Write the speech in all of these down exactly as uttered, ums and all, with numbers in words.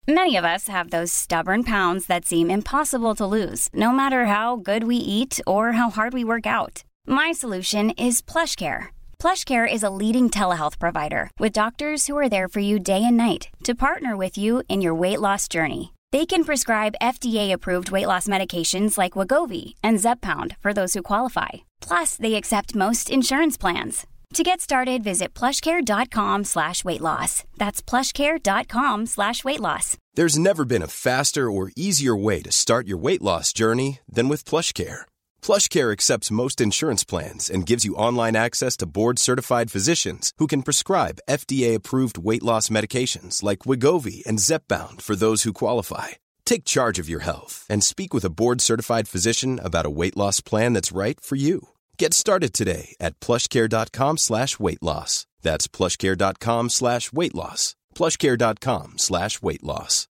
Many of us have those stubborn pounds that seem impossible to lose, no matter how good we eat or how hard we work out. My solution is PlushCare. PlushCare is a leading telehealth provider with doctors who are there for you day and night to partner with you in your weight loss journey. They can prescribe F D A-approved weight loss medications like Wegovy and Zepbound for those who qualify. Plus, they accept most insurance plans. To get started, visit plushcare.com slash weight loss. That's plushcare.com slash weight loss. There's never been a faster or easier way to start your weight loss journey than with PlushCare. PlushCare accepts most insurance plans and gives you online access to board-certified physicians who can prescribe F D A-approved weight loss medications like Wegovy and Zepbound for those who qualify. Take charge of your health and speak with a board-certified physician about a weight loss plan that's right for you. Get started today at plushcare.com slash weight loss. That's plushcare.com slash weight loss. plushcare.com slash weight loss.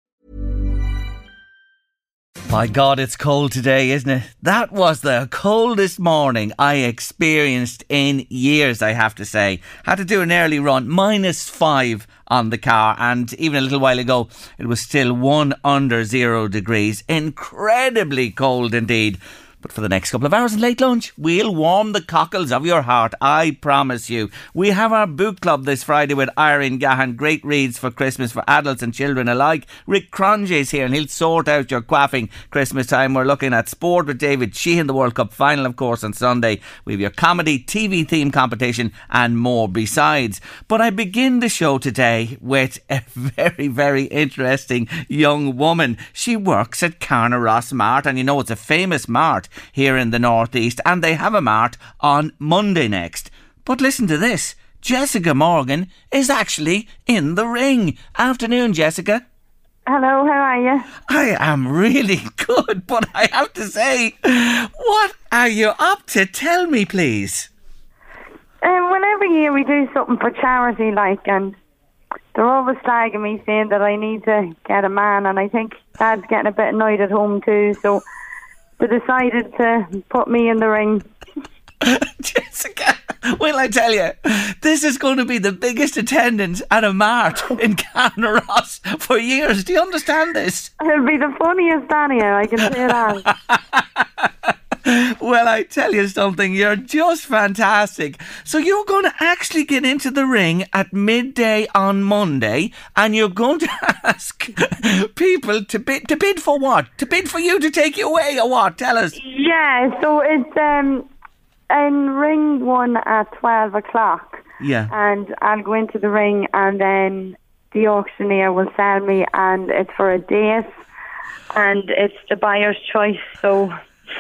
My God, it's cold today, isn't it? That was the coldest morning I experienced in years, I have to say. Had to do an early run, minus five on the car, and even a little while ago it was still one under zero degrees. Incredibly cold indeed. But for the next couple of hours and late lunch, we'll warm the cockles of your heart, I promise you. We have our book club this Friday with Irene Gahan. Great reads for Christmas for adults and children alike. Rick Cronje's here and he'll sort out your quaffing Christmas time. We're looking at sport with David Sheehan, the World Cup final, of course, on Sunday. We have your comedy, T V theme competition and more besides. But I begin the show today with a very, very interesting young woman. She works at Carnaross Mart, and you know it's a famous mart here in the northeast, and they have a mart on Monday next. But listen to this, Jessica Morgan is actually in the ring. Afternoon, Jessica. Hello, how are you? I am really good, but I have to say, what are you up to? Tell me, please. Um, well, every year we do something for charity, like, and they're always slagging me saying that I need to get a man, and I think Dad's getting a bit annoyed at home too, so they decided to put me in the ring. Jessica, will I tell you, this is going to be the biggest attendance at a mart in Carnaross for years. Do you understand this? It'll be the funniest anyhow, I can say that. Well, I tell you something, you're just fantastic. So you're going to actually get into the ring at midday on Monday, and you're going to ask people to bid, to bid for what? To bid for you to take you away, or what? Tell us. Yeah, so it's um, in ring one at twelve o'clock. Yeah. And I'll go into the ring, and then the auctioneer will sell me, and it's for a date, and it's the buyer's choice, so...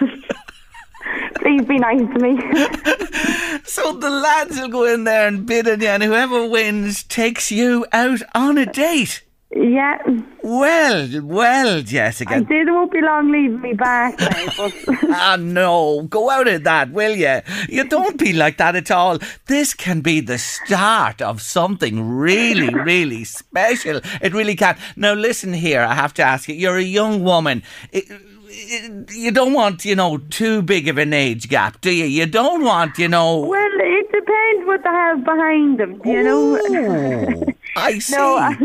Please be nice to me. So the lads will go in there and bid on you, and whoever wins takes you out on a date. Yeah. Well, well, Jessica. I did, it won't be long leaving me back now, but... Ah, no. Go out of that, will you? You don't be like that at all. This can be the start of something really, really special. It really can. Now, listen here. I have to ask you. You're a young woman. It, You don't want, you know, too big of an age gap, do you? You don't want, you know... Well, it depends what they have behind them, you Ooh, know? I see. No, I...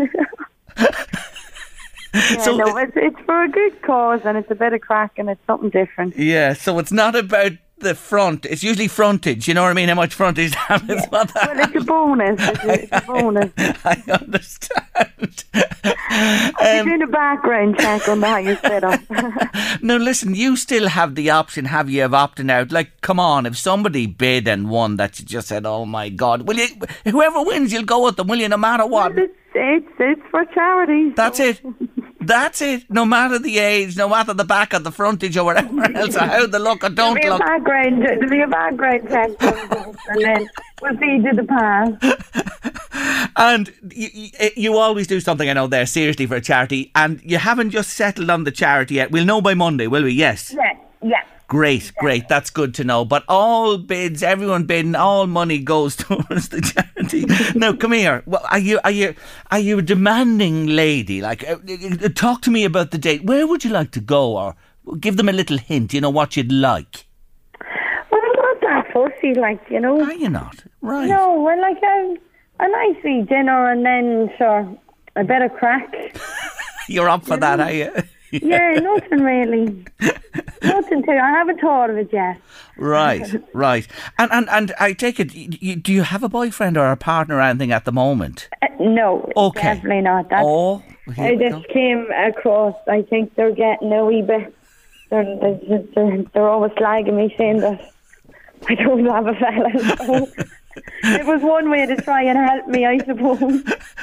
yeah, so, no, it's, it's for a good cause, and it's a bit of crack, and it's something different. Yeah, so it's not about the front. It's usually frontage, you know what I mean? How much frontage happens. Yeah. Well, it's a bonus. It's a, it's a bonus. I understand. I'm um, doing a background check on how you set up. Now listen, you still have the option, have you, of opting out? Like, come on, if somebody bid and won that, you just said, oh my God, will you, whoever wins, you'll go with them, will you, no matter what? Well, it's, it's, it's for charity. That's so. it. That's it. No matter the age, no matter the back of the frontage or whatever else, or how they look or don't there'll look. Background, there'll be a background check, and then we'll see to the pass. And you, you always do something, I know, there, seriously, for a charity, and you haven't just settled on the charity yet. We'll know by Monday, will we? Yes. Yeah, yeah. Great, great. That's good to know. But all bids, everyone bidding, all money goes towards the charity. Now, come here. Well, are you, are you, are you a demanding lady? Like, uh, talk to me about the date. Where would you like to go, or give them a little hint? You know what you'd like. Well, I'm not that fussy, like, you know. Are you not? Right. No, well, like a, a nice wee dinner, and then sure a bit of crack. You're up for You that, know? are you? Yeah, nothing really. Nothing to. I haven't thought of it yet. Right, right. And and and I take it. You, do you have a boyfriend or a partner or anything at the moment? Uh, no, Okay. definitely not. That's, Oh, here I we just go. came across. I think they're getting a wee bit. They're, they're, they're, they're always slagging me, saying that I don't have a fella. So it was one way to try and help me, I suppose.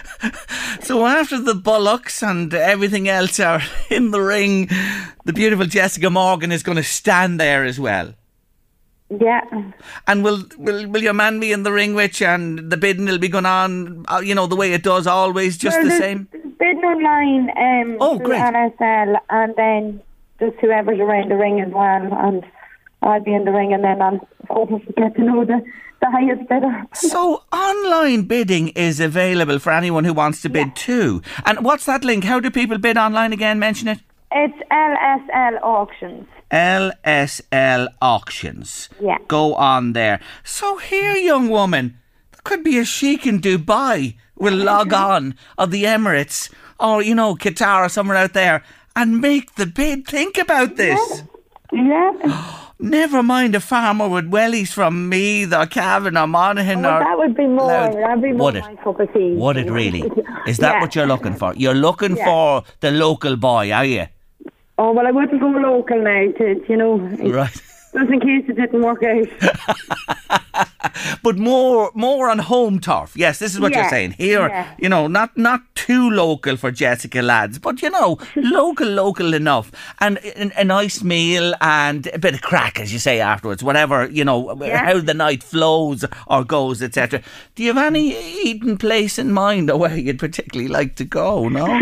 So after the Bullocks and everything else are in the ring, the beautiful Jessica Morgan is going to stand there as well. Yeah. And will will will your man be in the ring with you, and the bidding will be going on, uh, you know, the way it does always, just Well, the there's- same? there's bidding online um, Oh, through great. N S L, and then just whoever's around the ring as well, and I'll be in the ring, and then I'll hopefully get to know the, the highest bidder. So online bidding is available for anyone who wants to bid too. And what's that link? How do people bid online again? Mention it. It's L S L Auctions. L S L Auctions. Yeah. Go on there. So here, young woman, there could be a sheik in Dubai will log on, or the Emirates, or, you know, Qatar or somewhere out there, and make the bid. Think about this. Yeah. Never mind a farmer with wellies from Meath or Cavan or Monaghan Well, or... that would be more. Loud. That'd be more Would it? my cup of tea. Would it really? Is that Yeah. what you're looking for? You're looking Yeah. for the local boy, are you? Oh, well, I wouldn't go local now, to, you know, Right. just in case it didn't work out. But more more on home turf. Yes, this is what you're Yeah, saying. Here, yeah. you know, not not too local for Jessica lads, but, you know, local, local enough. And a, a nice meal and a bit of crack, as you say, afterwards. Whatever, you know, Yeah. how the night flows or goes, et cetera. Do you have any eating place in mind or where you'd particularly like to go, no?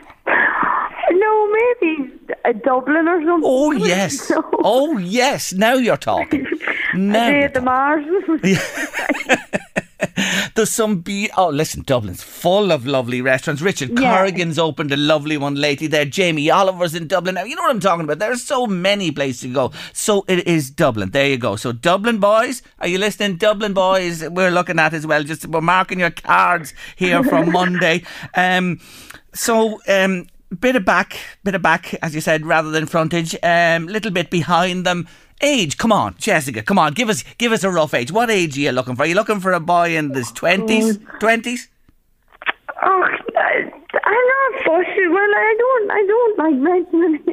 No, maybe a Dublin or something. Oh, yes. No. Oh, yes. Now you're talking. Now A day you're at the talking. Mars. There's some be oh listen, Dublin's full of lovely restaurants. Richard Yeah. Corrigan's opened a lovely one lately there. Jamie Oliver's in Dublin now. You know what I'm talking about. There's so many places to go. So it is Dublin. There you go. So Dublin boys, are you listening? Dublin boys, we're looking at as well. Just we're marking your cards here from Monday. Um, so um. Bit of back, bit of back, as you said, rather than frontage. Um, little bit behind them. Age, come on, Jessica, come on, give us, give us a rough age. What age are you looking for? Are you looking for a boy in his twenties, twenties? Oh, I, I'm not fussy. Well, I don't, I don't like mentioning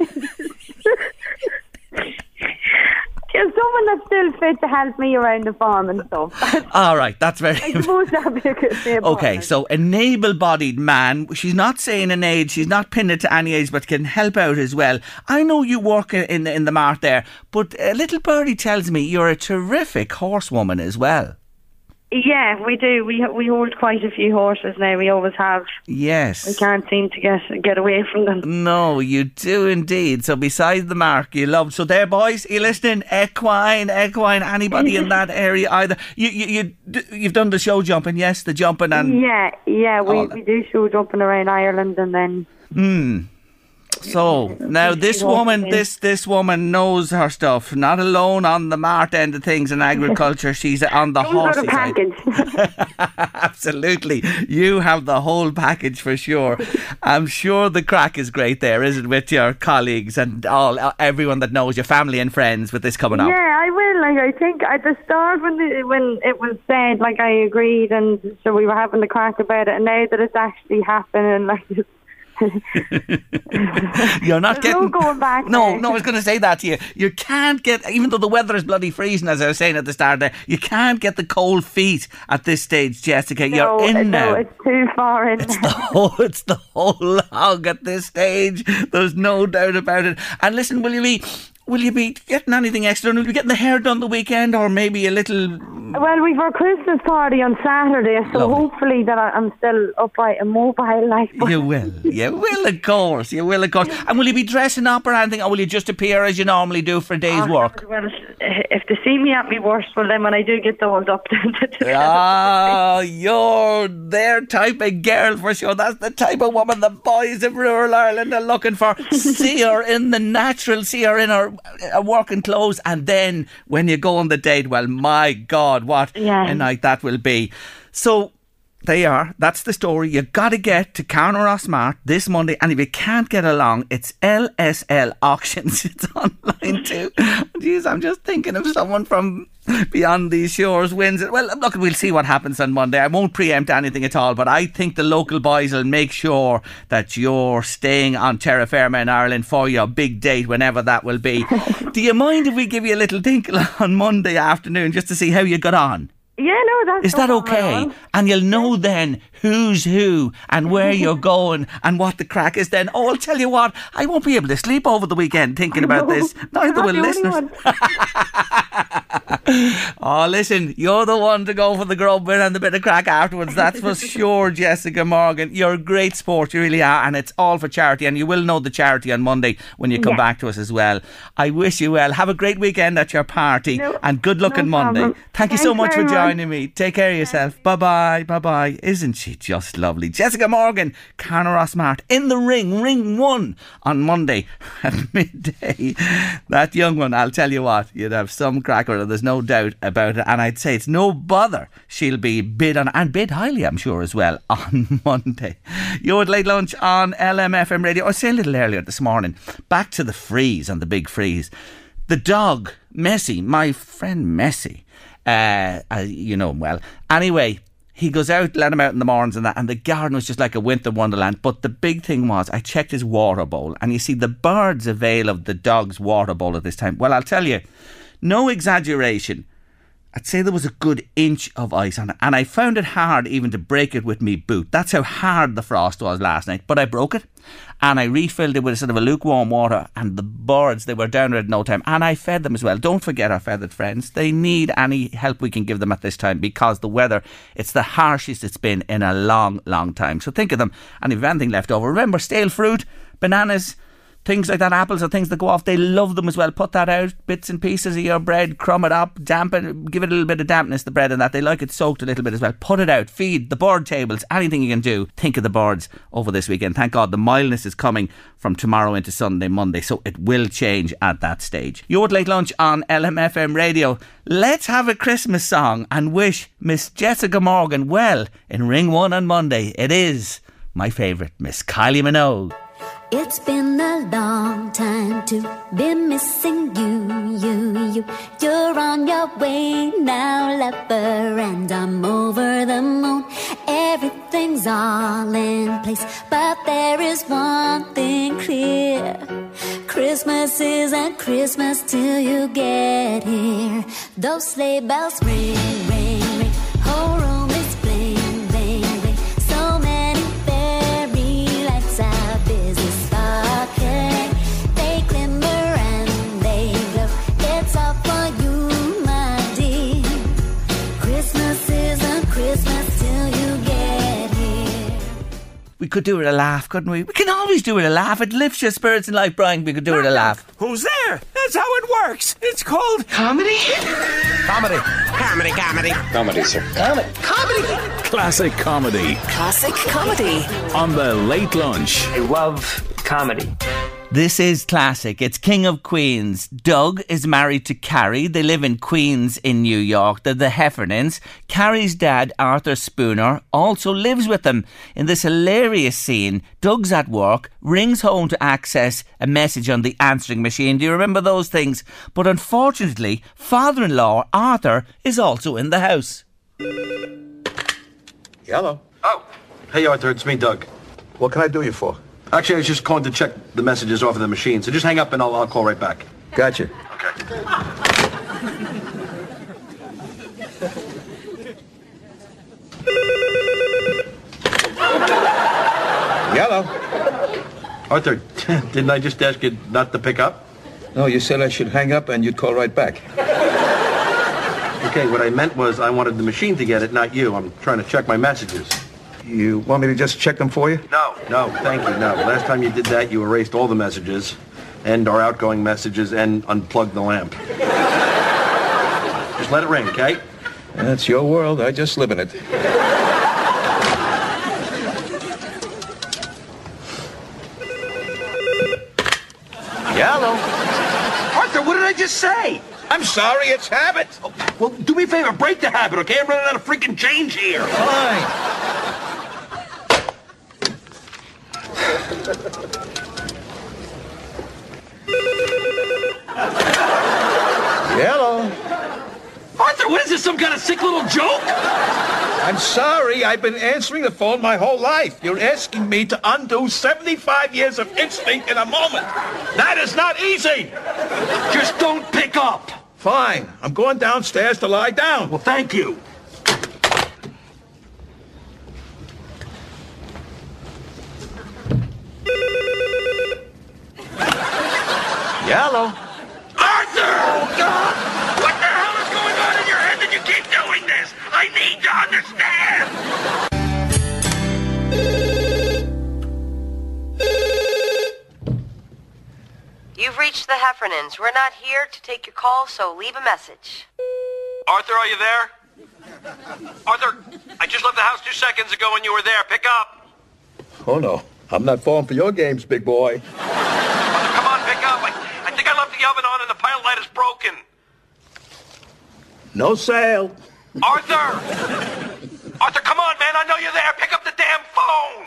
it. Just someone that's still fit to help me around the farm and stuff. All right, that's very. I suppose that'd be a good thing. Okay, so an able-bodied man. She's not saying an age. She's not pinned it to any age, but can help out as well. I know you work in the, in the mart there, but a little birdie tells me you're a terrific horsewoman as well. Yeah, we do. We we hold quite a few horses now. We always have. Yes. We can't seem to get get away from them. No, you do indeed. So beside the mark, you love. So there, boys, you listening? Equine, equine. Anybody in that area either? You you you you've done the show jumping, yes, the jumping and. Yeah, yeah. We all that. we do show jumping around Ireland, and then. Hmm. So now this woman, this this woman knows her stuff. Not alone on the mart end of things in agriculture. She's on the Comes with horsey a side. package. Absolutely, you have the whole package for sure. I'm sure the crack is great there, isn't it, with your colleagues and all everyone that knows your family and friends with this coming up. Yeah, I will. Like, I think at the start when the, when it was said, like, I agreed, and so we were having the crack about it. And now that it's actually happening, like, it's You're not There's getting no going back No, now. no, I was going to say that to you. You can't get, even though the weather is bloody freezing, as I was saying at the start there, you can't get the cold feet at this stage, Jessica. You're no, in no, now. it's too far in. It's the whole, it's the whole hog at this stage. There's no doubt about it. And listen, will you be, will you be getting anything extra? Will you be getting the hair done the weekend, or maybe a little? Well, we've our Christmas party on Saturday, so Lovely. hopefully that I- I'm still upright and mobile. Like, but You will, you will, of course, you will, of course. And will you be dressing up or anything, or will you just appear as you normally do for a day's work? Well, if they see me at my worst, well, then when I do get dolled up, Ah, you're their type of girl for sure. That's the type of woman the boys of rural Ireland are looking for. See her in the natural, see her in her uh, working clothes, and then when you go on the date, well, my God, what Yeah. a night that will be. So, They are. That's the story. You've got to get to Carnaross Mart this Monday, and if you can't get along, it's L S L Auctions. It's online too. Jeez, I'm just thinking of someone from beyond these shores wins it. Well, look, we'll see what happens on Monday. I won't preempt anything at all, but I think the local boys will make sure that you're staying on Terra Firma in Ireland for your big date, whenever that will be. Do you mind if we give you a little tinkle on Monday afternoon just to see how you got on? Yeah, no, that's Is that okay? And you'll know then who's who and where you're going and what the crack is then. Oh, I'll tell you what, I won't be able to sleep over the weekend thinking about this. Neither will listeners. Oh, listen, you're the one to go for the grubbing and the bit of crack afterwards. That's for sure, Jessica Morgan. You're a great sport, you really are, and it's all for charity, and you will know the charity on Monday when you come yeah. back to us as well. I wish you well. Have a great weekend at your party, no, and good luck no on Monday. Problem. Thank Thanks you so much for joining much. me. Take care of yourself. Bye-bye, bye-bye. Isn't she just lovely? Jessica Morgan, Carnaross Mart, in the ring, ring one on Monday at midday. That young one, I'll tell you what, you'd have some cracker, there's no doubt about it, and I'd say it's no bother she'll be bid on, and bid highly I'm sure as well, on Monday. You're at Late Lunch on L M F M Radio. I was saying a little earlier this morning, back to the freeze and the big freeze. The dog, Messi, my friend Messi, uh, uh, you know him well. Anyway, he goes out, let him out in the mornings and that, and the garden was just like a winter wonderland. But the big thing was, I checked his water bowl, and you see the birds avail of the dog's water bowl at this time. Well, I'll tell you, no exaggeration, I'd say there was a good inch of ice on it, and I found it hard even to break it with me boot. That's how hard the frost was last night. But I broke it, and I refilled it with a sort of a lukewarm water, and the birds, they were down at no time, and I fed them as well. Don't forget our feathered friends. They need any help we can give them at this time, because the weather, it's the harshest it's been in a long, long time. So think of them, and if anything left over, remember, stale fruit, bananas, things like that, apples or things that go off, they love them as well. Put that out, bits and pieces of your bread, crumb it up, dampen, give it a little bit of dampness, the bread and that. They like it soaked a little bit as well. Put it out, feed the bird tables, anything you can do. Think of the birds over this weekend. Thank God the mildness is coming from tomorrow into Sunday, Monday, so it will change at that stage. You're at Late Lunch on L M F M Radio. Let's have a Christmas song and wish Miss Jessica Morgan well in Ring one on Monday. It is my favourite, Miss Kylie Minogue. It's been a long time to be missing you, you, you. You're on your way now, lover, and I'm over the moon. Everything's all in place, but there is one thing clear. Christmas isn't Christmas till you get here. Those sleigh bells ring, ring, ring. Whole room is bling, bling, bling. So many fairy lights are busy. They glimmer and they glow. It's all for you, my dear. Christmas isn't Christmas till you get here. We could do it a laugh, couldn't we? We can always do it a laugh. It lifts your spirits in life, Brian. We could do it a laugh. Who's there? That's how it works. It's called comedy. Comedy. Comedy, comedy. Comedy, sir. Comedy. Comedy. Classic comedy. Classic comedy. On the Late Lunch. I love comedy. This is classic. It's King of Queens. Doug is married to Carrie. They live in Queens in New York. They're the Heffernans. Carrie's dad, Arthur Spooner, also lives with them. In this hilarious scene, Doug's at work, rings home to access a message on the answering machine. Do you remember those things? But unfortunately, father-in-law, Arthur, is also in the house. Hello. Oh, hey Arthur, it's me, Doug. What can I do you for? Actually, I was just calling to check the messages off of the machine, so just hang up and I'll, I'll call right back. Gotcha. Okay. Hello. Arthur, didn't I just ask you not to pick up? No, you said I should hang up and you'd call right back. Okay, what I meant was I wanted the machine to get it, not you. I'm trying to check my messages. You want me to just check them for you? No, no, thank you, no. Last time you did that, you erased all the messages, and our outgoing messages, and unplugged the lamp. Just let it ring, okay? That's your world. I just live in it. Hello. Arthur, what did I just say? I'm sorry, it's habit. Oh, well, do me a favor, break the habit, okay? I'm running out of freaking change here. Fine. this some kind of sick little joke? I'm sorry, I've been answering the phone my whole life. You're asking me to undo seventy-five years of instinct in a moment. That is not easy. Just don't pick up. Fine, I'm going downstairs to lie down. Well, thank you. Hello. Arthur! Oh, God! What the hell is going on in your head that you keep doing this? I need to understand! You've reached the Heffernans. We're not here to take your call, so leave a message. Arthur, are you there? Arthur, I just left the house two seconds ago and you were there. Pick up. Oh, no. I'm not falling for your games, big boy. Arthur, come on, pick up. I, I think I left the oven on and the pilot light is broken. No sale. Arthur! Arthur, come on, man. I know you're there. Pick up the damn phone.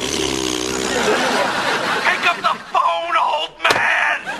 Pick up the phone, old man.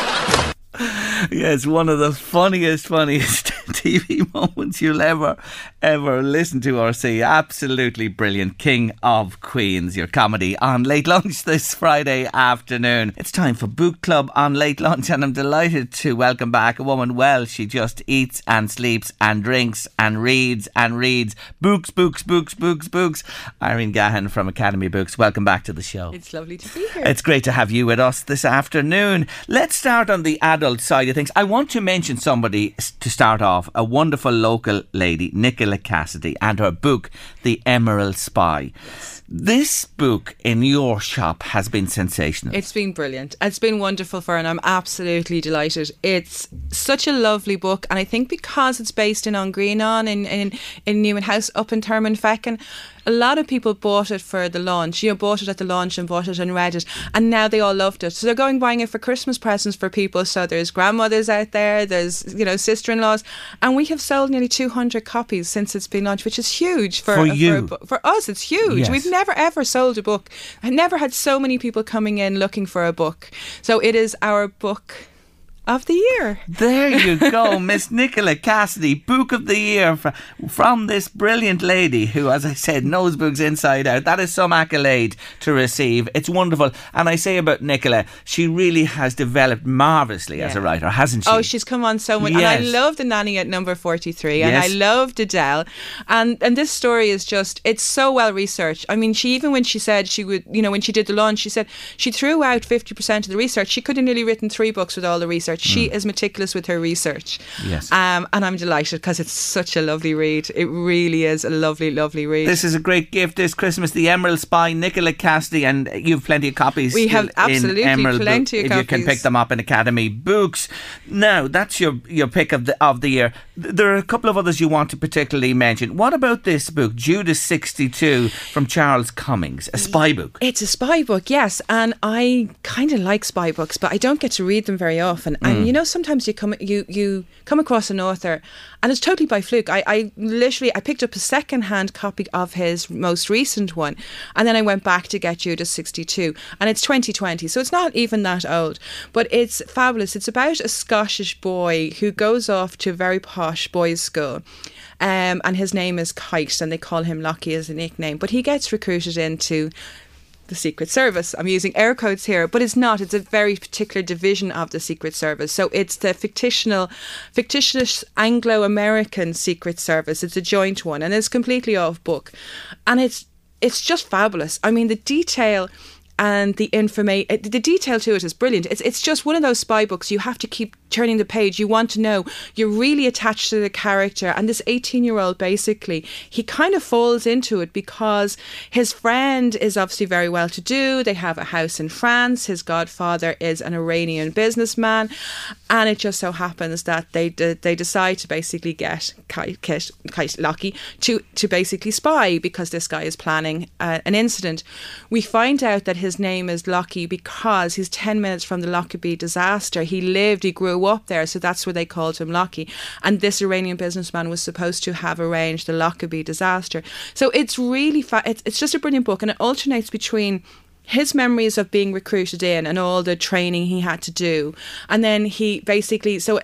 Yes, one of the funniest, funniest T V moments you'll ever, ever listen to or see. Absolutely brilliant. King of Queens, your comedy on Late Lunch this Friday afternoon. It's time for Book Club on Late Lunch, and I'm delighted to welcome back a woman. Well, she just eats and sleeps and drinks and reads and reads. Books, books, books, books, books. Irene Gahan from Academy Books. Welcome back to the show. It's lovely to be here. It's great to have you with us this afternoon. Let's start on the adult side of things. I want to mention somebody to start off, a wonderful local lady, Nicola Cassidy, and her book, The Emerald Spy. Yes. This book in your shop has been sensational. It's been brilliant. It's been wonderful for her, and I'm absolutely delighted. It's such a lovely book, and I think because it's based in Ongrenon in, in, in Newman House up in Termonfeckin, a lot of people bought it for the launch, you know, bought it at the launch and bought it and read it, and now they all loved it. So they're going buying it for Christmas presents for people. So there's grandmothers out there, there's, you know, sister-in-laws, and we have sold nearly two hundred copies since it's been launched, which is huge for for you. For, for us. It's huge. Yes. We've never ever sold a book. I never had so many people coming in looking for a book. So it is our book of the year. There you go, Miss Nicola Cassidy, Book of the Year from, from this brilliant lady who, as I said, knows books inside out. That is some accolade to receive. It's wonderful. And I say about Nicola, she really has developed marvellously yeah. as a writer, hasn't she? Oh, she's come on so much. Yes. And I love The Nanny at Number forty-three, and yes. I loved Adele. And and this story is just, it's so well researched. I mean, she even when she said she would, you know, when she did the launch, she said she threw out fifty percent of the research. She could have nearly written three books with all the research. She mm. is meticulous with her research. Yes. Um, and I'm delighted because it's such a lovely read. It really is a lovely, lovely read. This is a great gift this Christmas. The Emerald Spy, Nicola Cassidy, and you've plenty of copies. We have absolutely Emerald plenty book, of if copies. You can pick them up in Academy Books. Now, that's your, your pick of the of the year. There are a couple of others you want to particularly mention. What about this book, Judas sixty-two, from Charles Cummings, a spy book? It's a spy book, yes. And I kind of like spy books, but I don't get to read them very often. Mm. And you know, sometimes you come you you come across an author, and it's totally by fluke. I, I literally I picked up a second-hand copy of his most recent one, and then I went back to get Judas sixty-two, and it's twenty twenty, so it's not even that old, but it's fabulous. It's about a Scottish boy who goes off to a very posh boys' school. Um, and his name is Kite, and they call him Lockie as a nickname. But he gets recruited into the Secret Service. I'm using air quotes here, but it's not. It's a very particular division of the Secret Service. So it's the fictional, fictitious Anglo-American Secret Service. It's a joint one, and it's completely off book. And it's it's just fabulous. I mean, the detail and the information, the detail to it is brilliant. It's it's just one of those spy books. You have to keep turning the page. You want to know. You're really attached to the character. And this eighteen-year-old, basically, he kind of falls into it because his friend is obviously very well-to-do. They have a house in France. His godfather is an Iranian businessman. And it just so happens that they they decide to basically get Kite, Kite, Kite Lockie to, to basically spy because this guy is planning uh, an incident. We find out that his name is Lockie because he's ten minutes from the Lockerbie disaster. He lived, he grew up there, so that's where they called him Lockie. And this Iranian businessman was supposed to have arranged the Lockerbie disaster. So it's really, fa- it's, it's just a brilliant book, and it alternates between his memories of being recruited in and all the training he had to do, and then he basically so and a,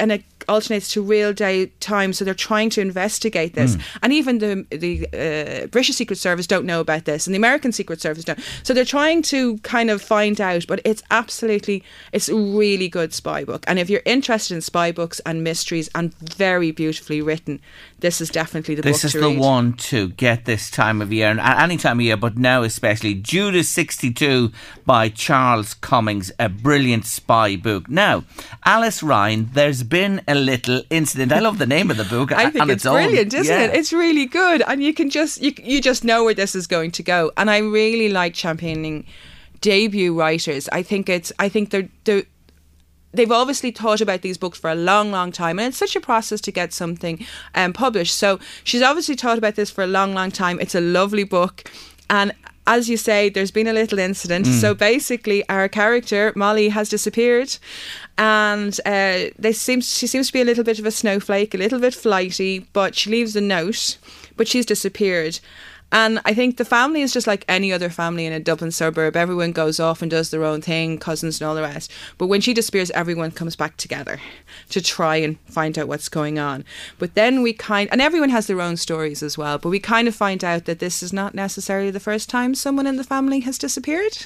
alternates to real day time, so they're trying to investigate this. Mm. And even the the uh, British Secret Service don't know about this, and the American Secret Service don't. So they're trying to kind of find out, but it's absolutely, it's a really good spy book. And if you're interested in spy books and mysteries and very beautifully written, this is definitely the this book to This is the read. one to get this time of year, and any time of year, but now especially. Judas sixty-two by Charles Cummings, a brilliant spy book. Now, Alice Ryan, there's been a little incident. I love the name of the book. I think on it's its brilliant, own. isn't Yeah. it? It's really good, and you can just you you just know where this is going to go. And I really like championing debut writers. I think it's I think they're they're they've obviously thought about these books for a long, long time, and it's such a process to get something um, published. So she's obviously thought about this for a long, long time. It's a lovely book, and as you say, there's been a little incident. Mm. So basically, our character Molly has disappeared, and uh, they seem she seems to be a little bit of a snowflake, a little bit flighty, but she leaves a note, but she's disappeared. And I think the family is just like any other family in a Dublin suburb. Everyone goes off and does their own thing, cousins and all the rest. But when she disappears, everyone comes back together to try and find out what's going on. But then we kind... And everyone has their own stories as well. But we kind of find out that this is not necessarily the first time someone in the family has disappeared.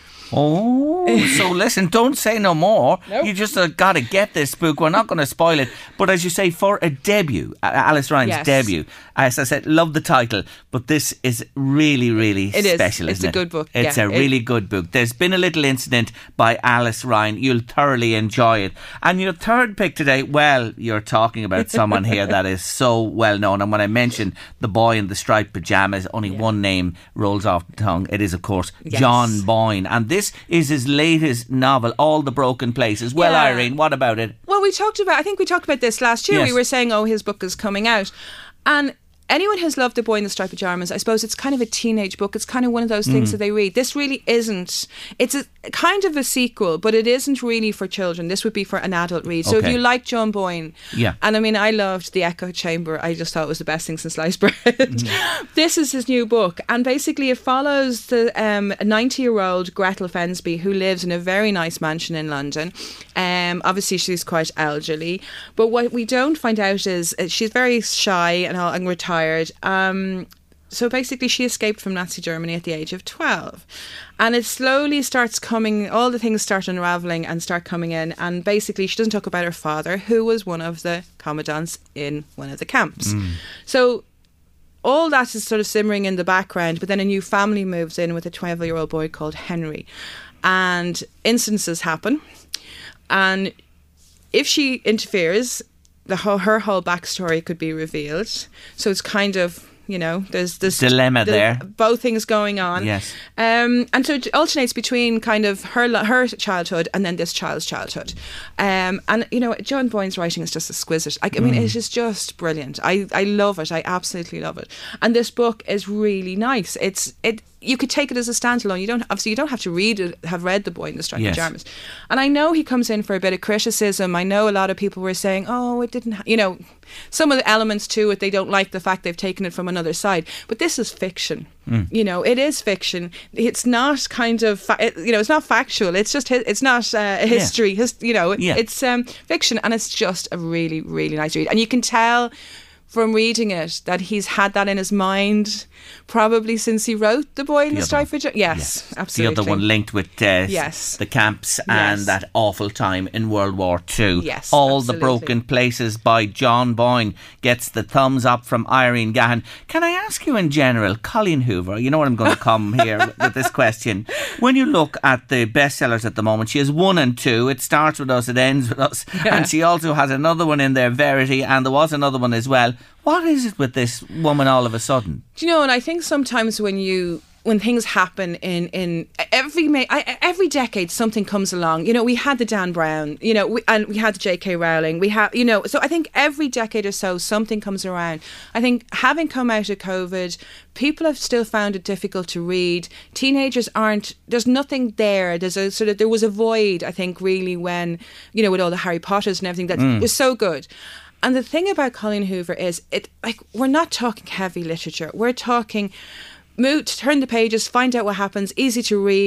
Oh, so listen, don't say no more. Nope. You just uh, got to get this book. We're not going to spoil it. But as you say, for a debut, uh, Alice Ryan's yes. debut, as I said, love the title, but this is really, really it special, is. isn't it? It's a good book. It's yeah, a really it, good book. There's been a little incident by Alice Ryan. You'll thoroughly enjoy it. And your third pick today, well, you're talking about someone here that is so well known. And when I mention the boy in the striped pyjamas, only yeah. one name rolls off the tongue. It is, of course, yes. John Boyne. And this is his latest novel, All the Broken Places. Well, yeah. Irene, what about it? Well, we talked about, I think we talked about this last year. Yes. We were saying, oh, his book is coming out. And anyone who's loved The Boy in the Striped Pyjamas, I suppose it's kind of a teenage book. It's kind of one of those things mm. that they read. This really isn't. It's a kind of a sequel, but it isn't really for children. This would be for an adult read. So okay. if you like John Boyne, yeah. and I mean, I loved The Echo Chamber. I just thought it was the best thing since sliced bread. Mm. This is his new book, and basically it follows the um, ninety-year-old Gretel Fensby who lives in a very nice mansion in London. Um, obviously, she's quite elderly, but what we don't find out is uh, she's very shy and, and retired. Um, so basically she escaped from Nazi Germany at the age of twelve, and it slowly starts coming, all the things start unravelling and start coming in, and basically she doesn't talk about her father, who was one of the commandants in one of the camps. Mm. So all that is sort of simmering in the background, but then a new family moves in with a twelve-year-old boy called Henry, and instances happen, and if she interferes, the whole, her whole backstory could be revealed. So it's kind of, you know, there's this dilemma the, there. Both things going on. Yes. Um, and so it alternates between kind of her her childhood and then this child's childhood. Um, and you know, John Boyne's writing is just exquisite. I, I mean, mm. it is just brilliant. I, I love it. I absolutely love it. And this book is really nice. It's it. You could take it as a standalone. You don't obviously you don't have to read it, have read The Boy in the Striped yes. Pyjamas. And I know he comes in for a bit of criticism. I know a lot of people were saying, "Oh, it didn't," ha-, you know, some of the elements to it. They don't like the fact they've taken it from another side. But this is fiction. Mm. You know, it is fiction. It's not kind of fa- it, you know, it's not factual. It's just it's not uh, history. Yeah. His, you know, yeah. it's um, fiction, and it's just a really really nice read. And you can tell from reading it that he's had that in his mind probably since he wrote The Boy in the, the Striped Pyjamas. Yes, yes, absolutely. The other one linked with uh, yes. the camps and yes. that awful time in World War Two. Yes, All absolutely. the Broken Places by John Boyne gets the thumbs up from Irene Gahan. Can I ask you in general, Colleen Hoover, you know what I'm going to come here with this question. When you look at the bestsellers at the moment, she has one and two. It starts with us, it ends with us. Yeah. And she also has another one in there, Verity, and there was another one as well. What is it with this woman all of a sudden? Do you know, and I think sometimes when you when things happen in in every every decade, something comes along. You know, we had the Dan Brown, you know, we, and we had the J K Rowling. We have, you know, so I think every decade or so, something comes around. I think having come out of COVID, people have still found it difficult to read. Teenagers aren't. There's nothing there. There's a sort of there was a void. I think really when, you know, with all the Harry Potters and everything that mm. was so good. And the thing about Colleen Hoover is, it like we're not talking heavy literature. We're talking, move, turn the pages, find out what happens, easy to read,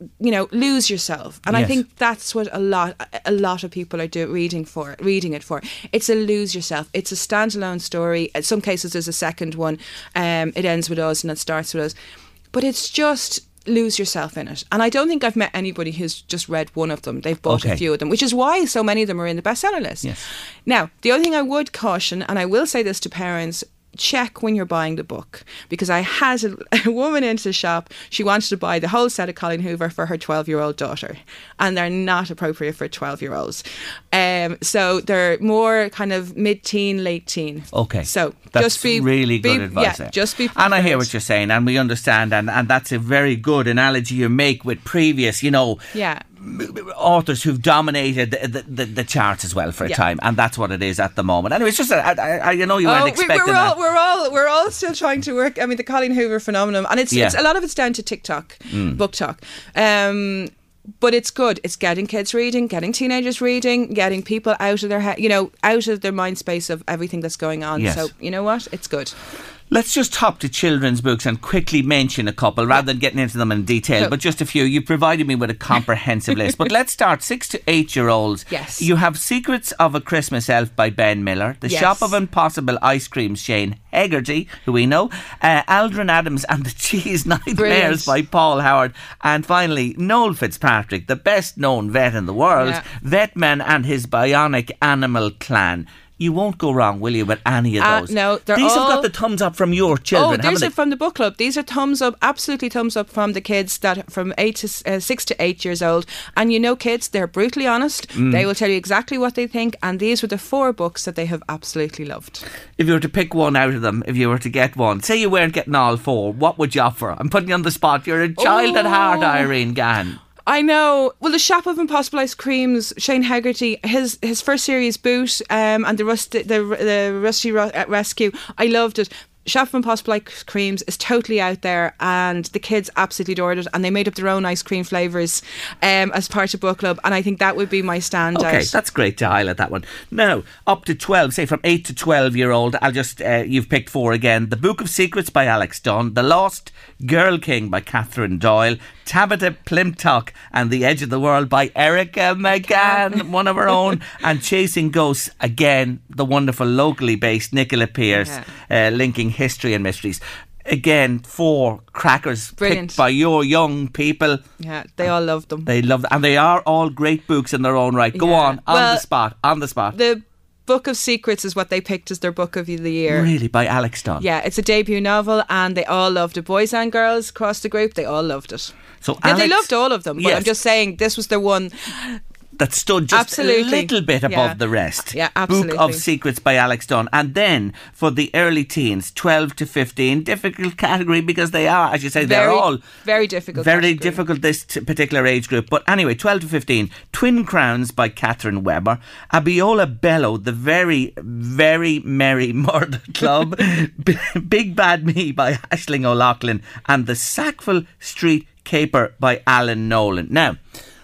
you know, lose yourself. And Yes. I think that's what a lot a lot of people are do, reading for reading it for. It's a lose yourself. It's a standalone story. In some cases there's a second one. Um, it ends with us and it starts with us. But it's just lose yourself in it. And I don't think I've met anybody who's just read one of them. They've bought Okay. a few of them, which is why so many of them are in the bestseller list. Yes. Now, the other thing I would caution, and I will say this to parents, check when you're buying the book, because I had a, a woman into the shop. She wanted to buy the whole set of Colleen Hoover for her twelve year old daughter, and they're not appropriate for twelve year olds. Um, so they're more kind of mid-teen, late teen. Okay. So that's just be really good be, advice yeah, there. just be And I hear prepared. what you're saying, and we understand, and, and that's a very good analogy you make with previous, you know, Yeah. authors who've dominated the, the, the, the charts as well for a Yeah. time, and that's what it is at the moment. Anyway, it's just, a, I, I, you know, you weren't Oh, we- expecting we're that. all we're all we're all still trying to work. I mean, the Colleen Hoover phenomenon, and it's, Yeah. it's a lot of it's down to TikTok, Mm. book talk. Um, but it's good. It's getting kids reading, getting teenagers reading, getting people out of their head, you know, out of their mind space of everything that's going on. Yes. So you know what? It's good. Let's just hop to children's books and quickly mention a couple rather than getting into them in detail, Sure. but just a few. You provided me with a comprehensive list. But let's start six to eight year olds. Yes. You have Secrets of a Christmas Elf by Ben Miller, The Yes. Shop of Impossible Ice Cream, Shane Hegarty, who we know, uh, Aldrin Adams and the Cheese Nightmares Brilliant. by Paul Howard, and finally Noel Fitzpatrick, the best known vet in the world, Yeah. Vetman and his Bionic Animal Clan. You won't go wrong, will you, with any of Uh, those? no, they're These all- have got the thumbs up from your children, oh, haven't these they? are from the book club. These are thumbs up, absolutely thumbs up from the kids that from eight to uh, six to eight years old. And you know, kids, they're brutally honest. Mm. They will tell you exactly what they think. And these were the four books that they have absolutely loved. If you were to pick one out of them, if you were to get one, say you weren't getting all four, what would you offer? I'm putting you on the spot. You're a child at heart, Oh. Irene Gahan. I know. Well, the Shop of Impossible Ice Creams, Shane Hegarty, his his first series, Boot, um, and the Rusty, the, the Rusty Ru- uh, Rescue. I loved it. Shop of Impossible Ice Creams is totally out there, and the kids absolutely adored it, and they made up their own ice cream flavours um, as part of book club, and I think that would be my standout. Okay, that's great to highlight that one. Now, up to twelve, say from eight to twelve year old, I'll just, uh, you've picked four again. The Book of Secrets by Alex Dunn, The Lost Girl King by Catherine Doyle, Tabitha Plimtock and The Edge of the World by Erica McGann, one of her own, and Chasing Ghosts, again, the wonderful locally based Nicola Pearce, uh, linking history and mysteries. Again, four crackers Brilliant. picked by your young people. Yeah, they all loved them. They love and they are all great books in their own right. Go Yeah. on, on Well, the spot, on the spot. The Book of Secrets is what they picked as their book of the year. Really, by Alex Dunn. Yeah, it's a debut novel, and they all loved it. Boys and girls across the group, they all loved it. So Yeah, they Alex- loved all of them, but Yes. I'm just saying this was the one. That stood just Absolutely. a little bit above Yeah. the rest. Yeah, absolutely. Book of Secrets by Alex Dunn. And then for the early teens, twelve to fifteen, difficult category because they are, as you say, they're Very, all very difficult. very category. difficult, this t- particular age group. But anyway, twelve to fifteen, Twin Crowns by Catherine Webber, Abiola Bello, The Very, Very Merry Murder Club, B- Big Bad Me by Aisling O'Loughlin, and The Sackville Street Caper by Alan Nolan. Now,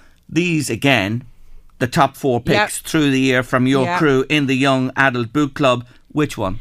these again, the top four picks Yep. through the year from your Yep. crew in the Young Adult Book Club. Which one?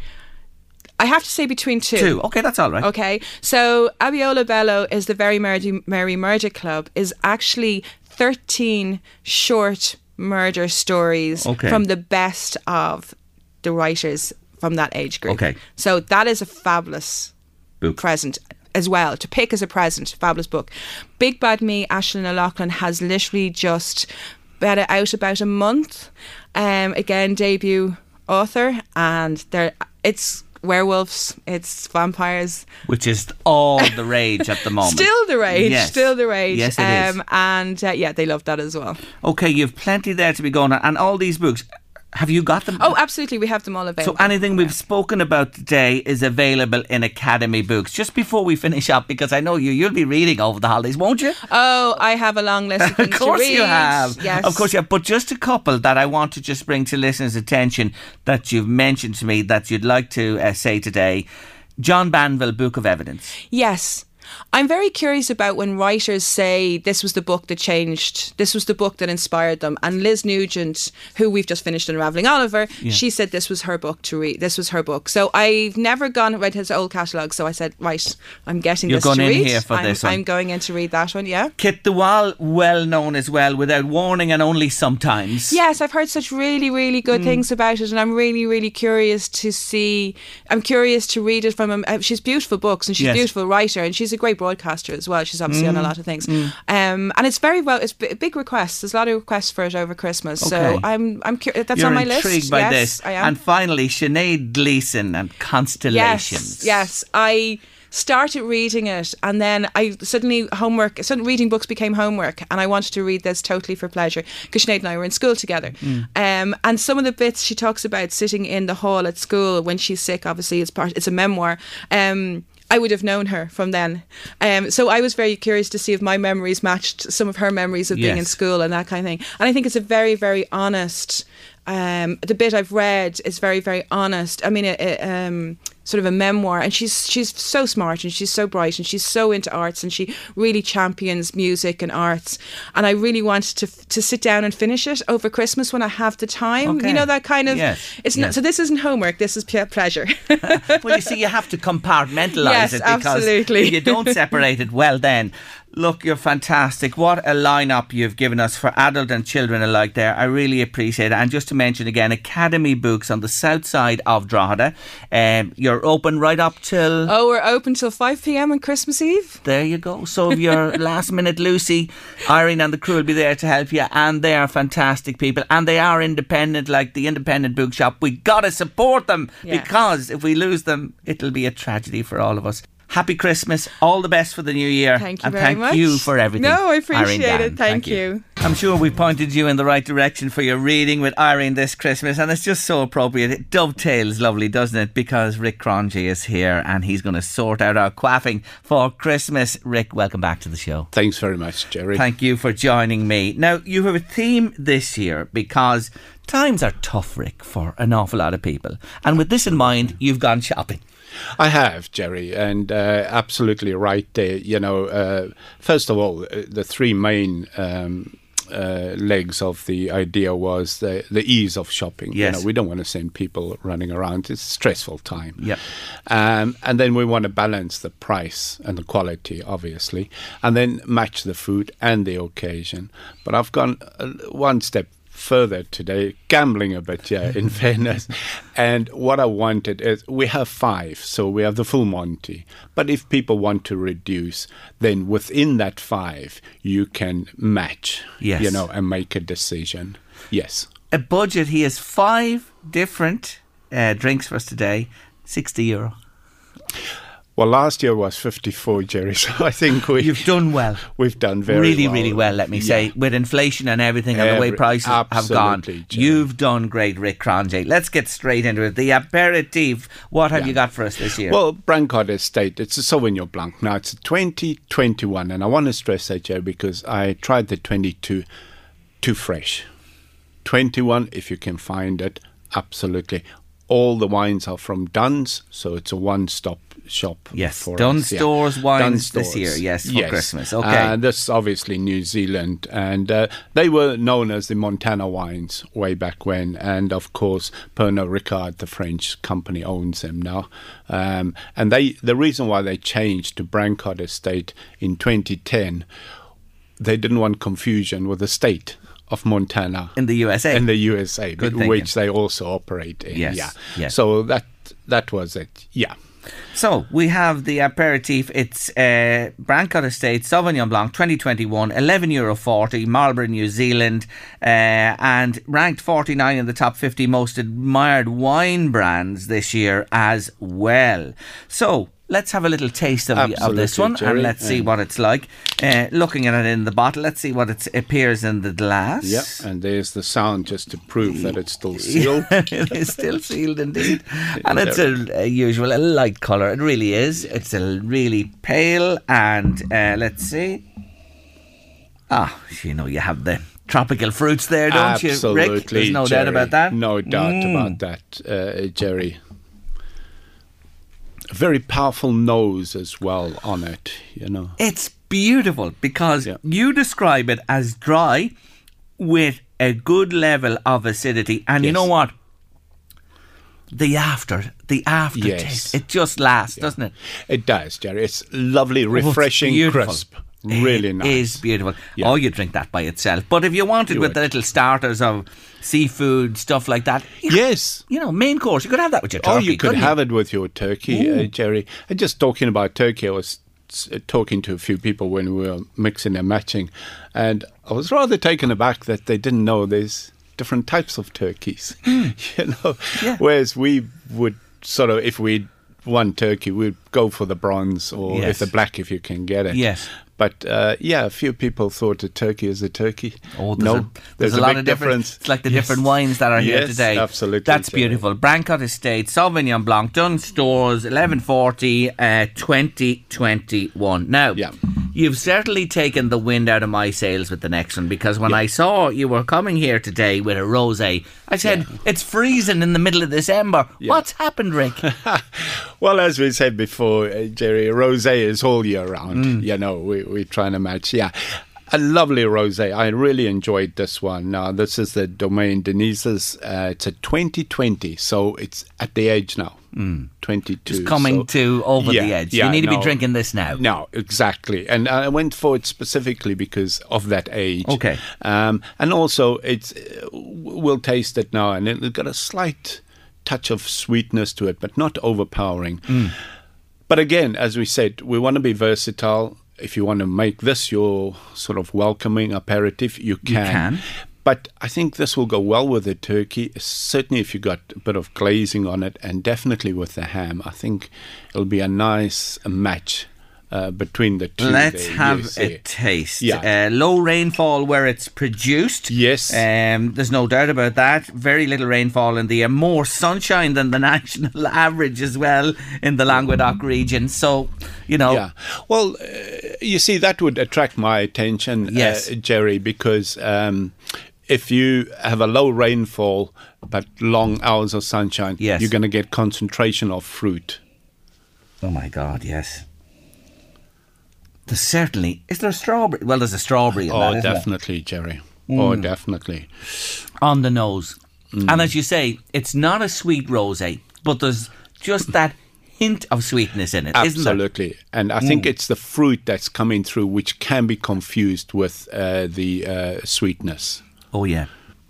I have to say between two. Two. Okay, that's all right. Okay, so Abiola Bello is the Very Merry, Merry Murder Club is actually thirteen short murder stories Okay. from the best of the writers from that age group. Okay. So that is a fabulous Book. present as well, to pick as a present. Fabulous book. Big Bad Me, Aisling O'Loughlin has literally just had it out about a month. Um, again, debut author, and there it's werewolves, it's vampires. Which is all the rage at the moment. Still the rage, Yes. still the rage. Yes, it is. um, And uh, yeah, they loved that as well. Okay, you've plenty there to be going on. And all these books, have you got them? Oh, absolutely, we have them all So available. anything we've spoken about today is available in Academy Books. Just before we finish up, because I know you, you'll be reading over the holidays, won't you? Oh, I have a long list of Of things course to read. you have. Yes. Of course you have. But just a couple that I want to just bring to listeners' attention that you've mentioned to me that you'd like to uh, say today. John Banville, Book of Evidence. Yes. I'm very curious about when writers say this was the book that changed, this was the book that inspired them. And Liz Nugent, who we've just finished Unravelling Oliver, yeah. she said this was her book to read. This was her book. So I've never gone and read his old catalogue. So I said, right, I'm getting You're this to read. You're going in here for I'm, this one. I'm going in to read that one, yeah. Kit the Wall, well known as well, Without Warning and Only Sometimes. Yes, I've heard such really, really good mm. things about it. And I'm really, really curious to see, I'm curious to read it from him. She's beautiful books and she's yes. a beautiful writer and she's a great broadcaster as well. She's obviously mm. on a lot of things. Mm. Um, and it's very well, it's b- big requests. There's a lot of requests for it over Christmas. Okay. So I'm, I'm curious. That's You're on my list. You're intrigued by yes, this. I am. And finally, Sinead Gleeson and Constellations. Yes, yes. I started reading it and then I suddenly homework suddenly reading books became homework and I wanted to read this totally for pleasure because Sinead and I were in school together mm. um, and some of the bits she talks about sitting in the hall at school when she's sick, obviously it's part it's a memoir. um, I would have known her from then. Um, so I was very curious to see if my memories matched some of her memories of yes. being in school and that kind of thing. And I think it's a very, very honest, um, the bit I've read is very, very honest. I mean, it, it, um, sort of a memoir, and she's she's so smart and she's so bright and she's so into arts and she really champions music and arts. And I really wanted to to sit down and finish it over Christmas when I have the time. Okay. You know, that kind of. Yes. It's yes. not. So this isn't homework. This is pleasure. Well, you see, you have to compartmentalise yes, it because absolutely. if you don't separate it well, then. Look, you're fantastic. What a lineup you've given us for adult and children alike there. I really appreciate it. And just to mention again, Academy Books on the south side of Drogheda. Um, you're open right up till... Oh, we're open till five p.m. on Christmas Eve. There you go. So if you're last minute Lucy, Irene and the crew will be there to help you. And they are fantastic people. And they are independent, like the independent bookshop. We got to support them yeah. because if we lose them, it'll be a tragedy for all of us. Happy Christmas. All the best for the new year. Thank you and very thank much. you for everything. No, I appreciate Irene it. Thank, thank you. you. I'm sure we pointed you in the right direction for your reading with Irene this Christmas, and it's just so appropriate. It dovetails lovely, doesn't it? Because Rick Cronje is here and he's going to sort out our quaffing for Christmas. Rick, welcome back to the show. Thanks very much, Jerry. Thank you for joining me. Now, you have a theme this year because times are tough, Rick, for an awful lot of people. And with this in mind, you've gone shopping. I have, Jerry, and uh, absolutely right there. You know, uh, first of all, uh, the three main um, uh, legs of the idea was the, the ease of shopping. Yes. You know, we don't want to send people running around. It's a stressful time. Yep. Um, and then we want to balance the price and the quality, obviously, and then match the food and the occasion. But I've gone uh, one step further today, gambling a bit, yeah, in fairness. And what I wanted is, we have five, so we have the full Monty. But if people want to reduce, then within that five, you can match, yes. you know, and make a decision. Yes. A budget, he has five different uh, drinks for us today, sixty euro. Well, last year was fifty-four, Jerry, so I think we... You've done well. We've done very really, well. Really, really well, let me say. Yeah. With inflation and everything and Every, the way prices have gone, Jerry. You've done great, Rick Cronje. Let's get straight into it. The aperitif, what have yeah. you got for us this year? Well, Brancott Estate, it's a Sauvignon Blanc. Now, it's a twenty twenty-one, and I want to stress that, Jerry, because I tried the twenty-two, too fresh. twenty-one, if you can find it, absolutely. All the wines are from Dunn's, so it's a one-stop shop. Yes, for Dunn us. Stores yeah. wines Dunn this Stores. year, yes, for yes. Christmas. Okay. Uh, this is obviously New Zealand, and uh, they were known as the Montana wines way back when, and of course Pernod Ricard, the French company, owns them now. Um, and they the reason why they changed to Brancott Estate in twenty ten, they didn't want confusion with the state of Montana in the U S A, in the U S A, Good which thinking. they also operate in. Yes, yeah, yes. So that that was it. Yeah. So we have the aperitif. It's uh, Brancott Estate Sauvignon Blanc twenty twenty-one, eleven euro forty, Marlborough, New Zealand, uh, and ranked forty-nine in the top fifty most admired wine brands this year as well. So let's have a little taste of, of this one, Jerry. and let's see what it's like. Uh, looking at it in the bottle, let's see what it appears in the glass. Yeah, and there's the sound just to prove that it's still sealed. It is still sealed indeed. And it's a, a usual, a light colour. It really is. It's a really pale, and uh, let's see. Ah, you know, you have the tropical fruits there, don't Absolutely, you, Rick? There's no Jerry. doubt about that. No doubt mm. about that, uh, Jerry. a very powerful nose as well on it, you know. It's beautiful because Yeah. you describe it as dry with a good level of acidity. And you Yes. know what? The after, the aftertaste, Yes. it just lasts, doesn't it? It does, Jerry. It's lovely, Oh, it's refreshing, beautiful. crisp. Really It nice. is beautiful. Yeah. Oh, you drink that by itself. But if you wanted You with would. the little starters of seafood, stuff like that, you Yes. you know, main course, you could have that with your turkey. Oh, you could couldn't have it with your turkey, uh, Jerry. And just talking about turkey, I was s- talking to a few people when we were mixing and matching, and I was rather taken aback that they didn't know there's different types of turkeys. You know, Yeah. whereas we would sort of, if we one turkey, we'd go for the bronze or Yes. if the black if you can get it. Yes. But uh, yeah, a few people thought a turkey is a turkey. Oh, there's no, a, there's a, lot big of different. difference. It's like the Yes. different wines that are here Yes, today. absolutely, That's Jerry. beautiful. Brancott Estate, Sauvignon Blanc, Dunn Stores, eleven forty, uh, twenty twenty-one. Now, Yeah. you've certainly taken the wind out of my sails with the next one, because when I saw you were coming here today with a rosé, I said, it's freezing in the middle of December. What's happened, Rick? Well, as we said before, uh, Jerry, rosé is all year round. Mm. You know, we, we're trying to match. Yeah, a lovely rosé. I really enjoyed this one. Now, this is the Domaine Denise's. Uh, it's a twenty twenty, so it's at the edge now. Mm. twenty-two. It's coming so- to over Yeah, the edge. yeah, you need to be no. drinking this now. No, exactly. And I went for it specifically because of that age. Okay. Um, and also, it's uh, we'll taste it now, and it's got a slight touch of sweetness to it, but not overpowering. Mm. But again, as we said, we want to be versatile. If you want to make this your sort of welcoming aperitif, you can. You can. But I think this will go well with the turkey, certainly if you got a bit of glazing on it, and definitely with the ham. I think it'll be a nice match uh, between the two. Let's there. have Yes, a yeah. taste. Yeah. Uh, low rainfall where it's produced. Yes. Um, there's no doubt about that. Very little rainfall in the year. More sunshine than the national average as well in the Languedoc region. So, you know. Yeah. Well, uh, you see, that would attract my attention, Yes. uh, Jerry, because um, if you have a low rainfall but long hours of sunshine, Yes. you're going to get concentration of fruit. Oh my God, yes. There's certainly. Is there a strawberry? Well, there's a strawberry in Oh, that, isn't there? definitely, Jerry. Oh, Mm. definitely. On the nose. And as you say, it's not a sweet rosé, but there's just that hint of sweetness in it, isn't there? Absolutely. And I think Mm. it's the fruit that's coming through which can be confused with uh, the uh, sweetness. Oh, yeah.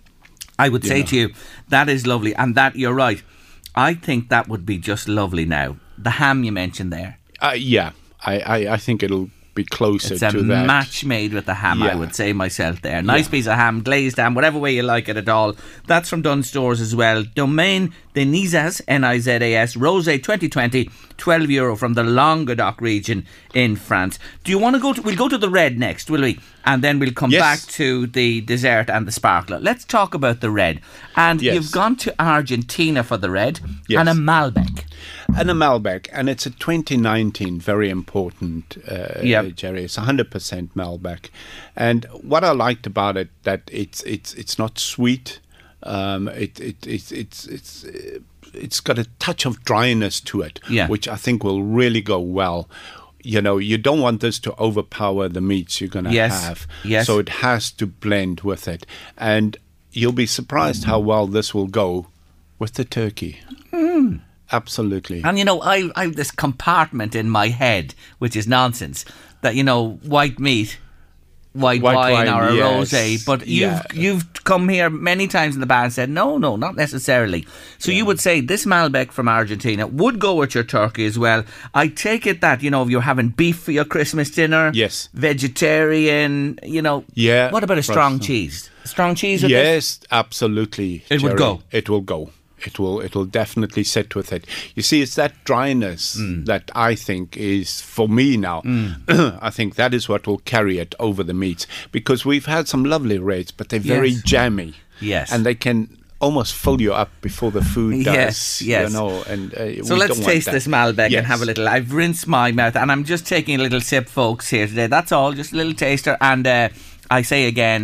I would You say know. to you, that is lovely. And that, you're right. I think that would be just lovely now. The ham you mentioned there. Uh, yeah, I, I, I think it'll be closer It's a to that. match made with the ham, I Yeah. would say myself there. Nice Yeah. piece of ham, glazed ham, whatever way you like it at all. That's from Dunn Stores as well. Domaine Denise's, N I Z A S, Rosé twenty twenty, twelve euro from the Languedoc region in France. Do you want to go to, we'll go to the red next, will we? And then we'll come Yes. back to the dessert and the sparkler. Let's talk about the red. And Yes. you've gone to Argentina for the red Yes. and a Malbec. And a Malbec, and it's a twenty nineteen, very important, uh, Yep. Jerry. It's one hundred percent Malbec. And what I liked about it, that it's it's it's not sweet. Um, it, it, it, it's it's uh, it's got a touch of dryness to it, Yeah. which I think will really go well. You know, you don't want this to overpower the meats you're going to Yes, have. yes. So it has to blend with it. And you'll be surprised how well this will go with the turkey. Mm. Absolutely. And you know, I, I have this compartment in my head, which is nonsense, that, you know, white meat, white, White wine, wine, or a yes. rosé. But you've Yeah. you've come here many times in the bar and said, no, no, not necessarily. So you would say this Malbec from Argentina would go with your turkey as well. I take it that, you know, if you're having beef for your Christmas dinner, Yes. vegetarian, you know, Yeah. what about a strong right. cheese? Strong cheese with this? Yes, absolutely. It would Jerry. go. It will go. It will. It will definitely sit with it. You see, it's that dryness Mm. that I think is for me now. I think that is what will carry it over the meats, because we've had some lovely reds, but they're very Yes. jammy. Yes. and they can almost fill you up before the food does. Yes, yes. You know, and uh, So we let's don't want taste that. this Malbec Yes. and have a little. I've rinsed my mouth and I'm just taking a little sip, folks, here today. That's all, just a little taster. And uh, I say again,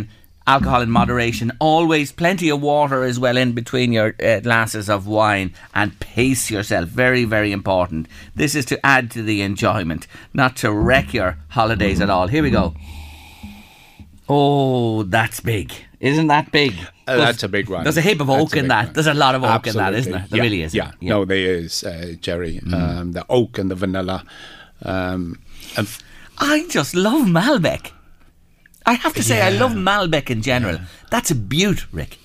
Alcohol in moderation. Always plenty of water as well in between your uh, glasses of wine, and pace yourself. Very, very important. This is to add to the enjoyment, not to wreck your holidays at all. Here we go. Oh, that's big. Isn't that big? Uh, that's a big one. There's a heap of That's oak a in big that. one. There's a lot of oak Absolutely. in that, isn't there? There yeah. really is. Yeah. yeah, no, there is, uh, Jerry. Mm. Um, the oak and the vanilla. Um, and f- I just love Malbec. I have to say, yeah. I love Malbec in general. Yeah. That's a beaut, Rick.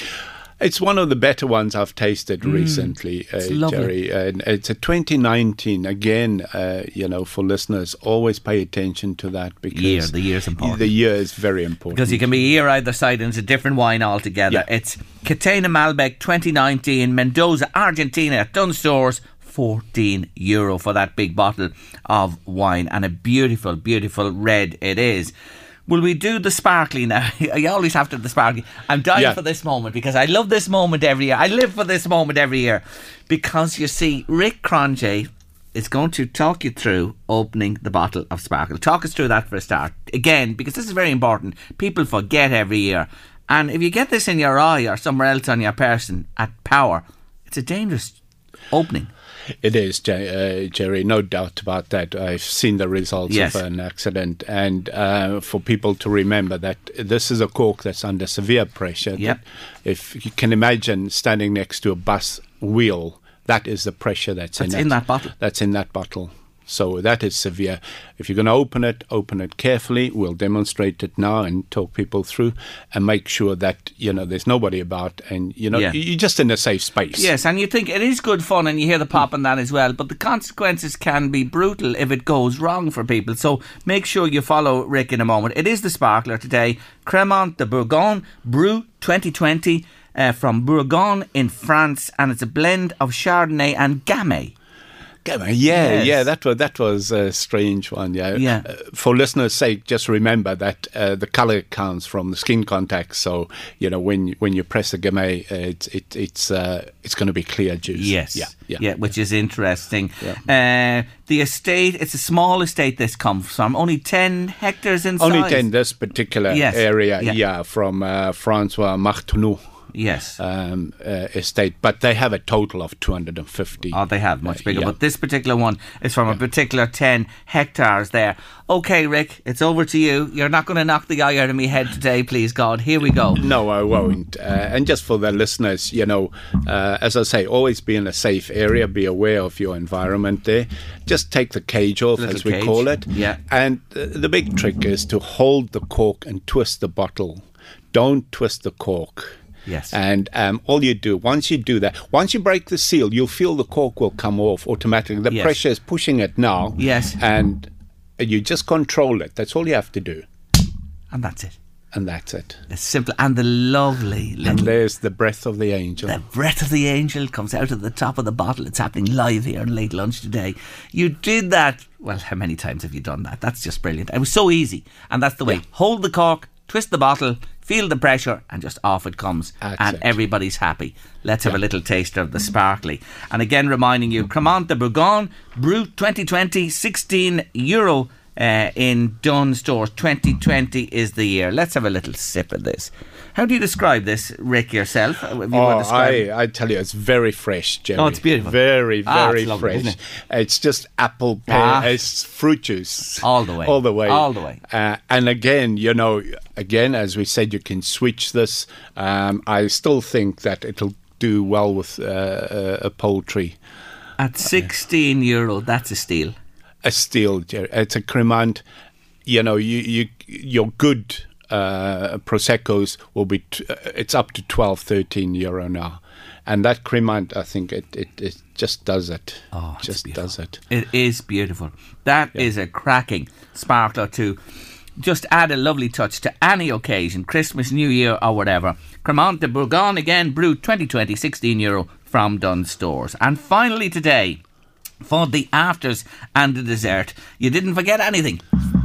It's one of the better ones I've tasted mm, recently, uh, Jerry. And it's a twenty nineteen. Again, uh, you know, for listeners, always pay attention to that because year, the year's important. The year is very important because you can be a year either side, and it's a different wine altogether. Yeah. It's Catena Malbec twenty nineteen, Mendoza, Argentina, at Dunnes Stores. fourteen euro for that big bottle of wine, and a beautiful, beautiful red it is. Will we do the sparkly now? You always have to do the sparkly. I'm dying yeah. for this moment because I love this moment every year. I live for this moment every year because, you see, Rick Cronje is going to talk you through opening the bottle of sparkle. Talk us through that for a start. Again, because this is very important. People forget every year. And if you get this in your eye or somewhere else on your person at Power, it's a dangerous opening. It is, uh, Jerry, no doubt about that. I've seen the results yes. of an accident, and uh, for people to remember that this is a cork that's under severe pressure. Yep. If you can imagine standing next to a bus wheel, that is the pressure that's, that's in, in it. that bottle. That's in that bottle. So that is severe. If you're going to open it, open it carefully. We'll demonstrate it now and talk people through and make sure that, you know, there's nobody about and, you know, yeah. you're just in a safe space. Yes, and you think it is good fun and you hear the pop and that as well, but the consequences can be brutal if it goes wrong for people. So make sure you follow Rick in a moment. It is the Sparkler today. Cremant de Bourgogne Brut twenty twenty uh, from Bourgogne in France, and it's a blend of Chardonnay and Gamay. Yeah, yes. yeah, that was that was a strange one. Yeah, yeah. Uh, for listeners' sake, just remember that uh, the colour counts from the skin contact. So you know when when you press the Gamay, uh, it's it, it's uh, it's going to be clear juice. Yes, yeah, yeah, yeah which is interesting. Yeah. Uh, the estate, it's a small estate. This comes from only ten hectares in only size. ten. This particular yes. area, yeah, yeah from uh, Francois Martineau. Yes, um, uh, estate, but they have a total of two hundred fifty. Oh, they have much bigger, uh, yeah. but this particular one is from yeah. a particular ten hectares there. Okay, Rick, it's over to you. You're not going to knock the eye out of me head today, please God. Here we go. No, I won't. Uh, and just for the listeners, you know, uh, as I say, always be in a safe area. Be aware of your environment there. Just take the cage off, Little as we cage. call it. Yeah. And uh, the big trick is to hold the cork and twist the bottle. Don't twist the cork. Yes. And um, all you do, once you do that, once you break the seal, you'll feel the cork will come off automatically. The yes. pressure is pushing it now. Yes. And you just control it. That's all you have to do. And that's it. And that's it. It's simple. And the lovely little... And there's the breath of the angel. The breath of the angel comes out of the top of the bottle. It's happening live here on Late Lunch today. You did that. Well, how many times have you done that? That's just brilliant. It was so easy. And that's the way. Yeah. Hold the cork, twist the bottle, feel the pressure, and just off it comes. That's and it. Everybody's happy. Let's have yeah. a little taster of the sparkly. And again, reminding you, Cremant de Bourgogne Brut twenty twenty, sixteen euro uh, in Dunnes Stores. twenty twenty is the year. Let's have a little sip of this. How do you describe this, Rick, yourself? If you oh, describe I, I tell you, it's very fresh, Jerry. Oh, it's beautiful. Very, very ah, it's lovely, fresh. Isn't it? It's just apple, pear, ah. it's fruit juice. All the way. All the way. All the way. Uh, and again, you know, again, as we said, you can switch this. Um, I still think that it'll do well with uh, a poultry. At sixteen euro, that's a steal. A steal, Jerry. It's a Cremant. You know, you, you, you're good... Uh, Prosecco's will be, t- uh, it's up to twelve, thirteen euro now. And that Cremant, I think it, it, it just does it. Oh, just does it. It is beautiful. That yeah. is a cracking sparkler to just add a lovely touch to any occasion, Christmas, New Year or whatever. Cremant de Bourgogne again, Brut twenty twenty, sixteen euro from Dunnes Stores. And finally today, for the afters and the dessert, you didn't forget anything.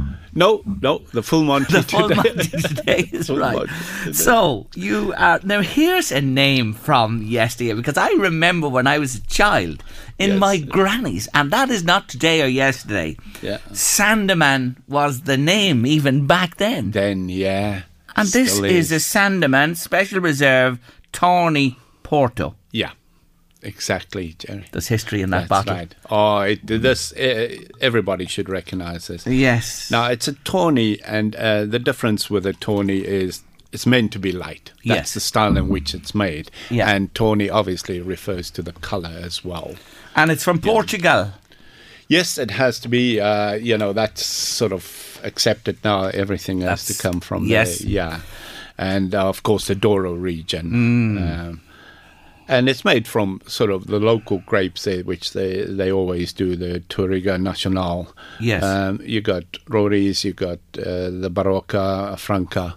No, no, the full Monty the full today. Monty today is right. Today. So you are now. Here's a name from yesterday because I remember when I was a child in yes. my granny's, and that is not today or yesterday. Yeah, Sandeman was the name even back then. Then, yeah. And this Still is. is. a Sandeman Special Reserve Tawny Porto. Yeah, exactly, Jerry. There's history in that That's bottle. right. Oh, it, this uh, everybody should recognise this. Yes. Now it's a tawny, and uh, the difference with a tawny is it's meant to be light. That's Yes. the style in which it's made. Yeah. And tawny obviously refers to the colour as well. And it's from Portugal. Yes, it has to be. Uh, you know, that's sort of accepted now. Everything has That's- to come from yes. there. Yeah, and uh, of course the Douro region. Mm. Um, and it's made from sort of the local grapes, there, which they, they always do, the Touriga Nacional. Yes. Um, you got Roriz, you got uh, the Barroca, Franca,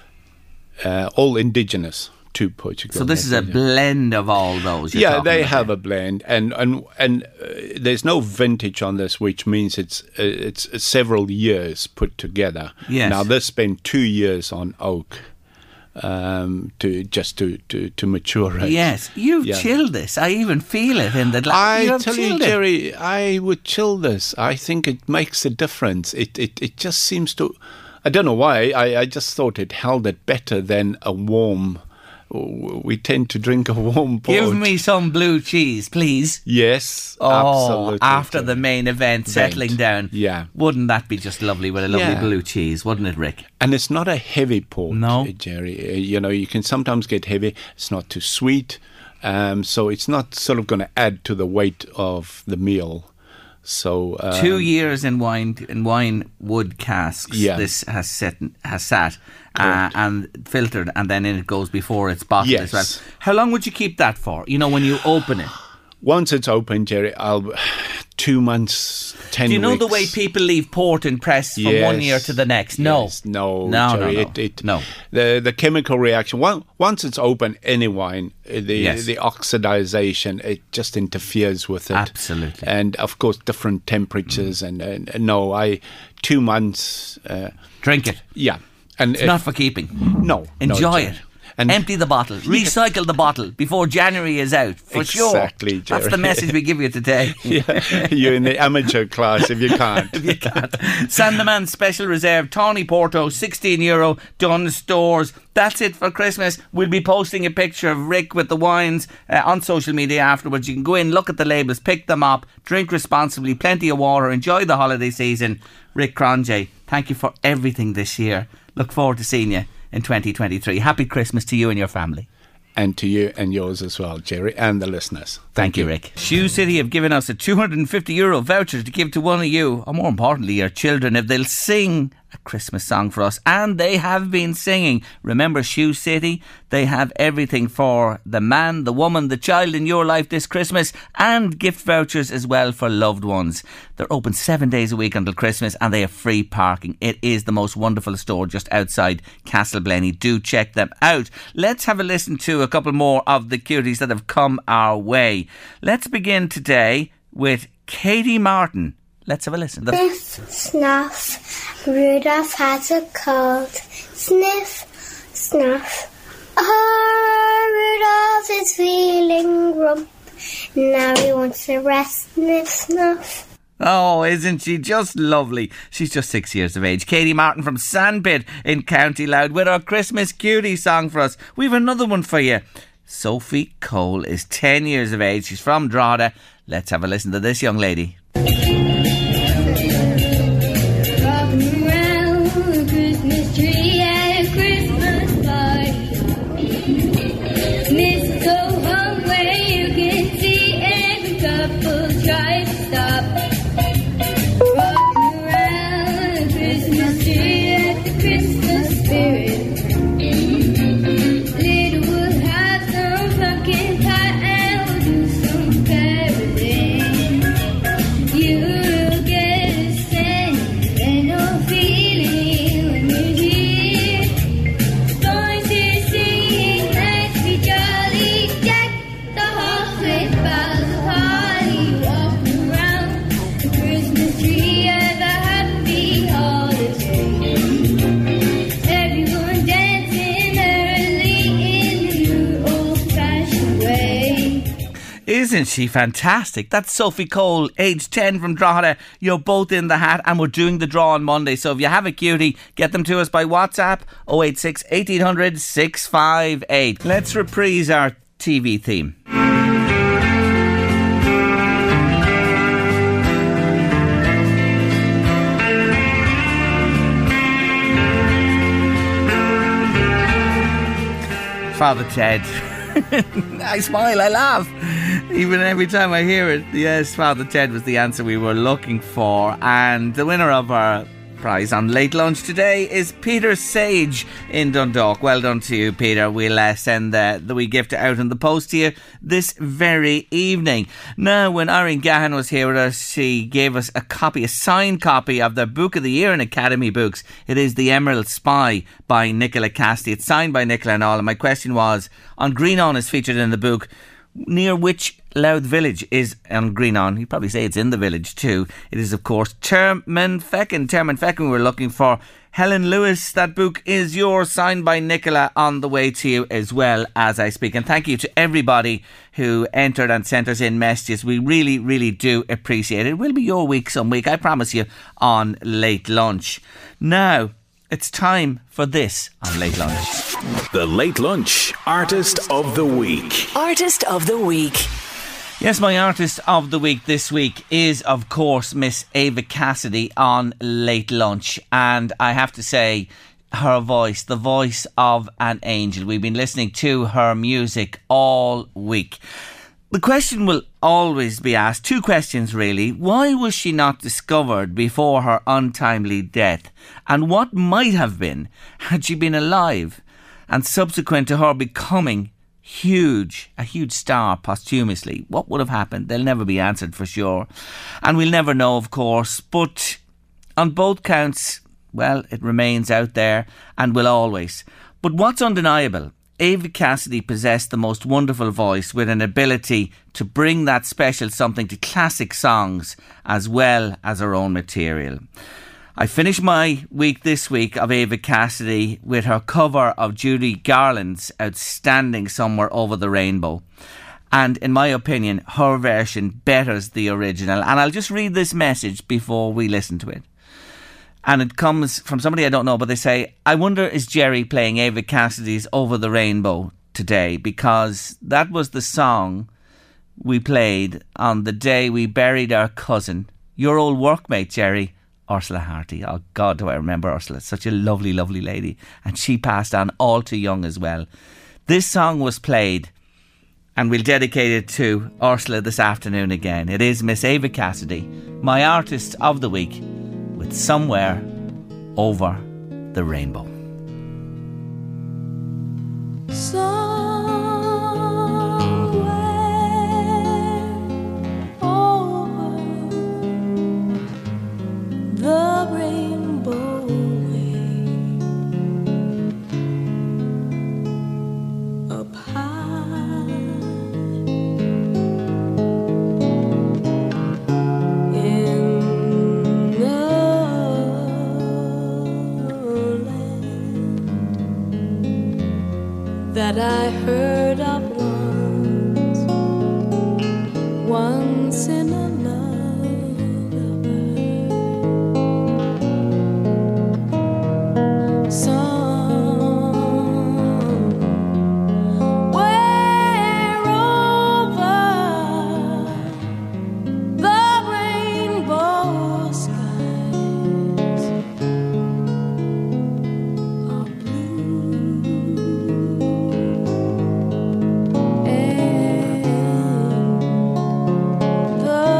uh, all indigenous to Portugal. So this is a blend of all those. you're Yeah, talking they about have there. a blend, and and and uh, there's no vintage on this, which means it's uh, it's several years put together. Yes. Now this spent two years on oak, um, to just to, to, to mature it. Yes, you've Yeah. chilled this. I even feel it in the glass. I you have tell you, chilled it. Jerry, I would chill this. I think it makes a difference. It it it just seems to. I don't know why. I I just thought it held it better than a warm. We tend to drink a warm port. Give me some blue cheese, please. Yes, Oh, absolutely. after the main event, settling down. Yeah. Wouldn't that be just lovely with a lovely Yeah. blue cheese, wouldn't it, Rick? And it's not a heavy port, No. uh, Jerry. Uh, you know, you can sometimes get heavy. It's not too sweet. Um, so it's not sort of going to add to the weight of the meal. So um, Two years in wine in wine wood casks. Yeah. This has set has sat uh, and filtered, and then in it goes before it's bottled Yes. as well. How long would you keep that for? You know, when you open it. Once it's open, Jerry, I'll two months, ten. Do you know weeks. the way people leave port in press from one Yes. year to the next? No, Yes, no, no, Jerry, no, no. It, it, no. The the chemical reaction. One, once it's open, any wine, uh, the Yes. the oxidization, it just interferes with it. Absolutely. And of course, different temperatures. And, and, and no, I two months. Uh, Drink it. yeah, and It's not for keeping. No, Enjoy no, it. Jerry. And Empty the bottle. Recycle the bottle before January is out. For sure. Exactly, That's Jerry. the message we give you today. yeah, you're in the amateur class if you can't. If you can't. Sandeman Special Reserve Tawny Porto, sixteen euro, done stores. That's it for Christmas. We'll be posting a picture of Rick with the wines uh, on social media afterwards. You can go in, look at the labels, pick them up, drink responsibly, plenty of water, enjoy the holiday season. Rick Cronje, thank you for everything this year. Look forward to seeing you in twenty twenty-three. Happy Christmas to you and your family. And to you and yours as well, Jerry, and the listeners. Thank, you, Rick. Shoe City have given us a two hundred fifty euro voucher to give to one of you, or more importantly, your children, if they'll sing a Christmas song for us. And they have been singing. Remember Shoe City? They have everything for the man, the woman, the child in your life this Christmas, and gift vouchers as well for loved ones. They're open seven days a week until Christmas, and they have free parking. It is the most wonderful store just outside Castleblenny. Do check them out. Let's have a listen to a couple more of the cuties that have come our way. Let's begin today with Katie Martin. Let's have a listen. The Sniff, snuff, Rudolph has a cold. Sniff, snuff, oh, Rudolph is feeling rump. Now he wants to rest. Sniff, snuff. Oh, isn't she just lovely? She's just six years of age. Katie Martin from Sandpit in County Loud with our Christmas cutie song for us. We've another one for you. Sophie Cole is ten years of age. She's from Drogheda. Let's have a listen to this young lady. Rocking around the Christmas tree at a Christmas party. Mistletoe hung where you can see every couple try to stop. Rocking around the Christmas tree at the Christmas spirit. Little would have some pumpkin pie and we'll do some caroling. You Isn't she fantastic? That's Sophie Cole, age ten from Drogheda. You're both in the hat and we're doing the draw on Monday. So if you have a cutie, get them to us by WhatsApp oh eight six, eighteen hundred, six five eight. Let's reprise our T V theme. Father Ted. I smile, I laugh. Even every time I hear it. Yes, Father Ted was the answer we were looking for. And the winner of our prize on Late Lunch today is Peter Sage in Dundalk. Well done to you, Peter. We'll uh, send the, the wee gift out in the post to you this very evening. Now, when Irene Gahan was here with us, she gave us a copy, a signed copy of the Book of the Year in Academy Books. It is The Emerald Spy by Nicola Cassidy. It's signed by Nicola and all. And my question was, on Greenon is featured in the book, near which Louth village is on Greenon? You'd probably say it's in the village too. It is, of course, Termonfeckin. Termonfeckin we're looking for. Helen Lewis, that book is yours, signed by Nicola, on the way to you as well as I speak. And thank you to everybody who entered and sent us in messages. We really, really do appreciate it. It will be your week some week, I promise you, on Late Lunch. Now, it's time for this on Late Lunch. The Late Lunch Artist of the Week. Artist of the Week. Yes, my Artist of the Week this week is, of course, Miss Ava Cassidy on Late Lunch. And I have to say, her voice, the voice of an angel. We've been listening to her music all week. The question will always be asked, two questions really. Why was she not discovered before her untimely death? And what might have been had she been alive? And subsequent to her becoming huge, a huge star posthumously, what would have happened? They'll never be answered for sure. And we'll never know, of course. But on both counts, well, it remains out there and will always. But what's undeniable, Ava Cassidy possessed the most wonderful voice with an ability to bring that special something to classic songs as well as her own material. I finished my week this week of Ava Cassidy with her cover of Judy Garland's outstanding Somewhere Over the Rainbow. And in my opinion, her version betters the original. And I'll just read this message before we listen to it. And it comes from somebody I don't know, but they say, I wonder is Jerry playing Ava Cassidy's Over the Rainbow today? Because that was the song we played on the day we buried our cousin, your old workmate, Jerry, Ursula Harty. Oh God, do I remember Ursula. Such a lovely, lovely lady. And she passed on all too young as well. This song was played and we'll dedicate it to Ursula this afternoon again. It is Miss Ava Cassidy, my Artist of the Week, with Somewhere Over the Rainbow. The rainbow way, up high in the land that I heard of once, once in a the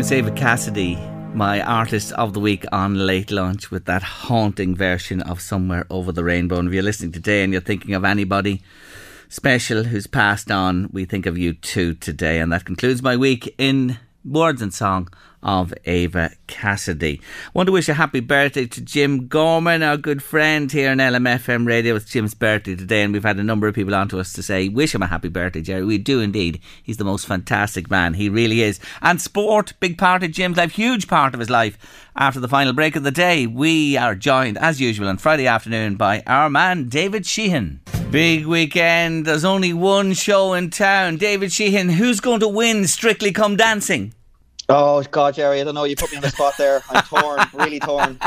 was Ava Cassidy, my artist of the week on Late Lunch, with that haunting version of Somewhere Over the Rainbow. And if you're listening today and you're thinking of anybody special who's passed on, we think of you too today. And that concludes my week in words and song of Ava Cassidy. Want to wish a happy birthday to Jim Gorman, our good friend here on L M F M Radio. It's Jim's birthday today, and we've had a number of people on to us to say wish him a happy birthday, Jerry. We do indeed. He's the most fantastic man, he really is. And sport, big part of Jim's life, huge part of his life. After the final break of the day, we are joined as usual on Friday afternoon by our man David Sheehan. Big weekend, there's only one show in town. David Sheehan, who's going to win Strictly Come Dancing? Oh, God, Jerry, I don't know. You put me on the spot there. I'm torn, really torn.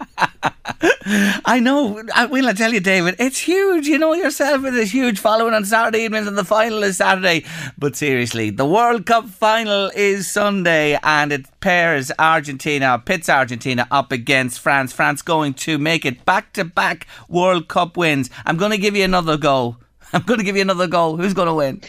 I know. I will I tell you, David, it's huge. You know yourself, it is huge following on Saturday evenings, and the final is Saturday. But seriously, the World Cup final is Sunday, and it pairs Argentina, pits Argentina up against France. France going to make it back-to-back World Cup wins. I'm going to give you another go. I'm going to give you another go. Who's going to win?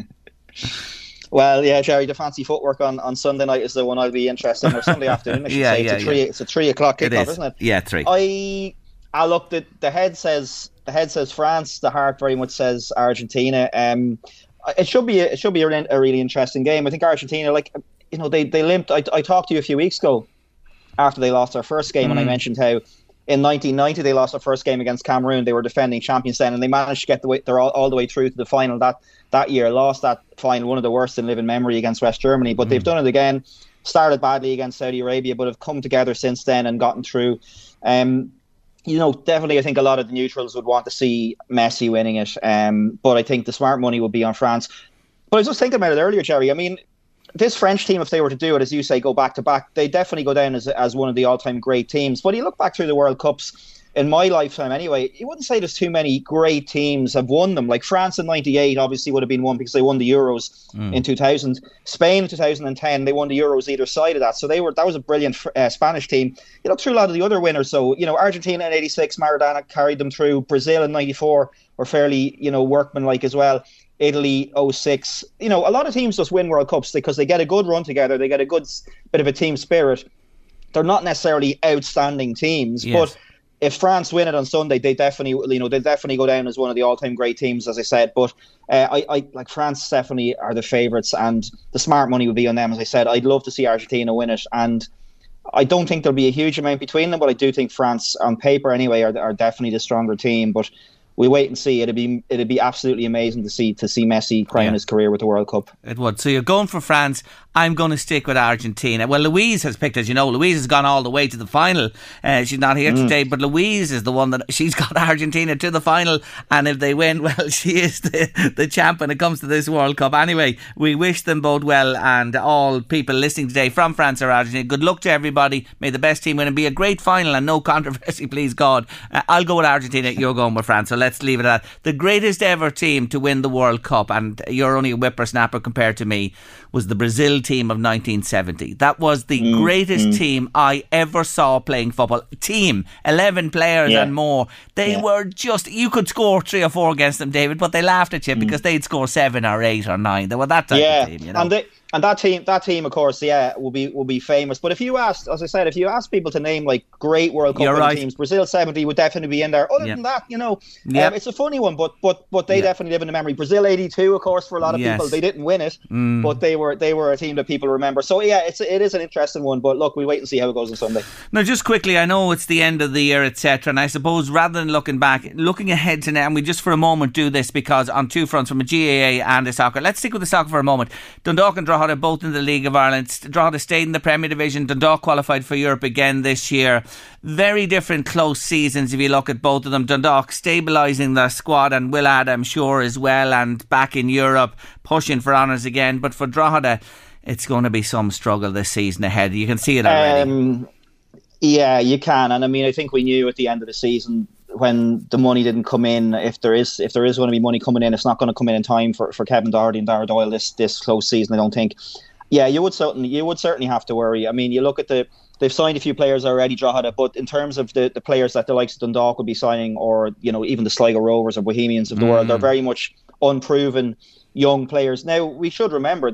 Well, yeah, Jerry, the fancy footwork on, on Sunday night is the one I'll be interested in, or Sunday afternoon, I should yeah, say. Yeah, it's, a three, yeah. it's a three o'clock kickoff, it is. isn't it? Yeah, three. I, I look, the, the head says the head says France, the heart very much says Argentina. Um, it should be a, it should be a, a really interesting game. I think Argentina, like, you know, they, they limped. I, I talked to you a few weeks ago after they lost their first game, mm. and I mentioned how in nineteen ninety they lost their first game against Cameroon. They were defending champions then, and they managed to get the way, they're all, all the way through to the final that that year. Lost that final, one of the worst in living memory, against West Germany. But mm. they've done it again. Started badly against Saudi Arabia, but have come together since then and gotten through. Um, you know, definitely I think a lot of the neutrals would want to see Messi winning it. Um, but I think the smart money would be on France. But I was just thinking about it earlier, Jerry. I mean, this French team, if they were to do it, as you say, go back to back, they definitely go down as as one of the all-time great teams. But you look back through the World Cups, in my lifetime anyway, you wouldn't say there's too many great teams have won them. Like France in ninety-eight obviously would have been one because they won the Euros mm. in two thousand. Spain in two thousand ten, they won the Euros either side of that. So they were that was a brilliant uh, Spanish team. You look through a lot of the other winners. So, you know, Argentina in eighty-six, Maradona carried them through. Brazil in ninety-four were fairly, you know, workmanlike as well. Italy oh six. You know, a lot of teams just win World Cups because they get a good run together. They get a good bit of a team spirit. They're not necessarily outstanding teams, yes. but if France win it on Sunday, they definitely, you know, they definitely go down as one of the all-time great teams, as I said. But uh, I, I like France definitely are the favourites, and the smart money would be on them. As I said, I'd love to see Argentina win it, and I don't think there'll be a huge amount between them. But I do think France, on paper anyway, are are definitely the stronger team. But we wait and see. It'd be it'd be absolutely amazing to see to see Messi crown yeah. his career with the World Cup. It would. So you're going for France. I'm going to stick with Argentina. Well, Louise has picked, as you know, Louise has gone all the way to the final. Uh, she's not here mm. today, but Louise is the one that she's got Argentina to the final. And if they win, well, she is the, the champ when it comes to this World Cup. Anyway, we wish them both well, and all people listening today from France or Argentina, good luck to everybody. May the best team win and be a great final and no controversy, please God. Uh, I'll go with Argentina. You're going with France. So let's leave it at that. The greatest ever team to win the World Cup, and you're only a whippersnapper compared to me, was the Brazil team of nineteen seventy. That was the mm, greatest mm. team I ever saw playing football. Team, eleven players yeah. and more. They yeah. were just, you could score three or four against them, David, but they laughed at you mm. because they'd score seven or eight or nine. They were that type yeah. of team, you know. And they, And that team, that team, of course, yeah, will be will be famous. But if you asked, as I said, if you ask people to name like great World Cup right. teams, Brazil seventy would definitely be in there. Other yep. than that, you know, yep. um, it's a funny one, but but but they yep. definitely live in the memory. Brazil eighty-two, of course, for a lot of yes. people, they didn't win it, mm. but they were they were a team that people remember. So yeah, it's it is an interesting one. But look, we'll wait and see how it goes on Sunday. Now, just quickly, I know it's the end of the year, et cetera, and I suppose rather than looking back, looking ahead to now, and we just for a moment do this because on two fronts, from a G A A and a soccer. Let's stick with the soccer for a moment. Dundalk and Drogheda both in the League of Ireland. Drogheda stayed in the Premier Division. Dundalk qualified for Europe again this year. Very different close seasons if you look at both of them. Dundalk stabilising their squad and will add, I'm sure, as well, and back in Europe pushing for honours again. But for Drogheda, it's going to be some struggle this season ahead. You can see it already. Um, yeah, you can. And I mean, I think we knew at the end of the season when the money didn't come in, if there is if there is going to be money coming in, it's not going to come in in time for, for Kevin Doherty and Dara Doyle this this close season, I don't think. Yeah, you would certainly you would certainly have to worry. I mean, you look at the they've signed a few players already, Drogheda, but in terms of the, the players that the likes of Dundalk would be signing, or you know even the Sligo Rovers or Bohemians of the mm. world, they're very much unproven young players. Now we should remember that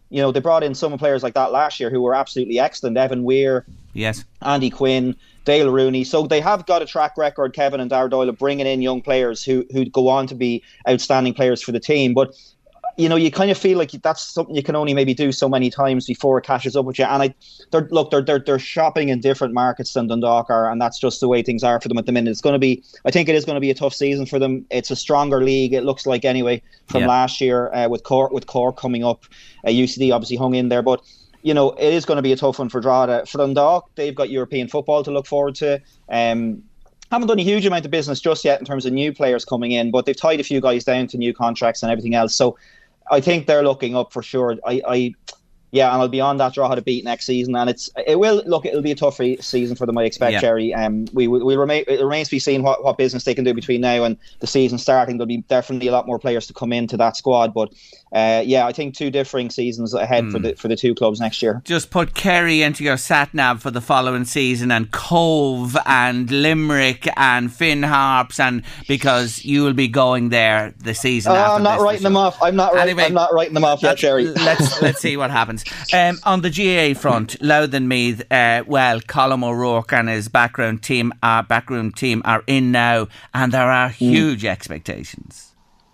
you know, they brought in some players like that last year who were absolutely excellent. Evan Weir, yes, Andy Quinn, Dale Rooney. So they have got a track record, Kevin and Darragh Doyle, of bringing in young players who who go on to be outstanding players for the team. But you know, you kind of feel like that's something you can only maybe do so many times before it catches up with you. And I, they're, look, they're, they're they're shopping in different markets than Dundalk are, and that's just the way things are for them at the minute. It's going to be, I think it is going to be a tough season for them. It's a stronger league, it looks like anyway, from yeah. last year uh, with Cork, with Cork coming up. Uh, U C D obviously hung in there, but you know, it is going to be a tough one for Drogheda. For Dundalk, they've got European football to look forward to. Um, haven't done a huge amount of business just yet in terms of new players coming in, but they've tied a few guys down to new contracts and everything else. So I think they're looking up for sure. I, I yeah, and I'll be on that Drogheda beat next season, and it's it will look it'll be a tough re- season for them, I expect, yeah. Jerry. Um, we we remain it remains to be seen what, what business they can do between now and the season starting. There'll be definitely a lot more players to come into that squad, but uh, yeah, I think two differing seasons ahead mm. for the for the two clubs next year. Just put Kerry into your sat nav for the following season, and Cove and Limerick and Finn Harps, and because you will be going there the season. Uh, after I'm not this, writing them off. I'm not. Writing, anyway, I'm not writing them off yet, Jerry. let's let's see what happens. Um, on the G A A front, Louth and Meath, uh, well, Colm O'Rourke and his background team, our backroom team, are in now, and there are huge mm. expectations.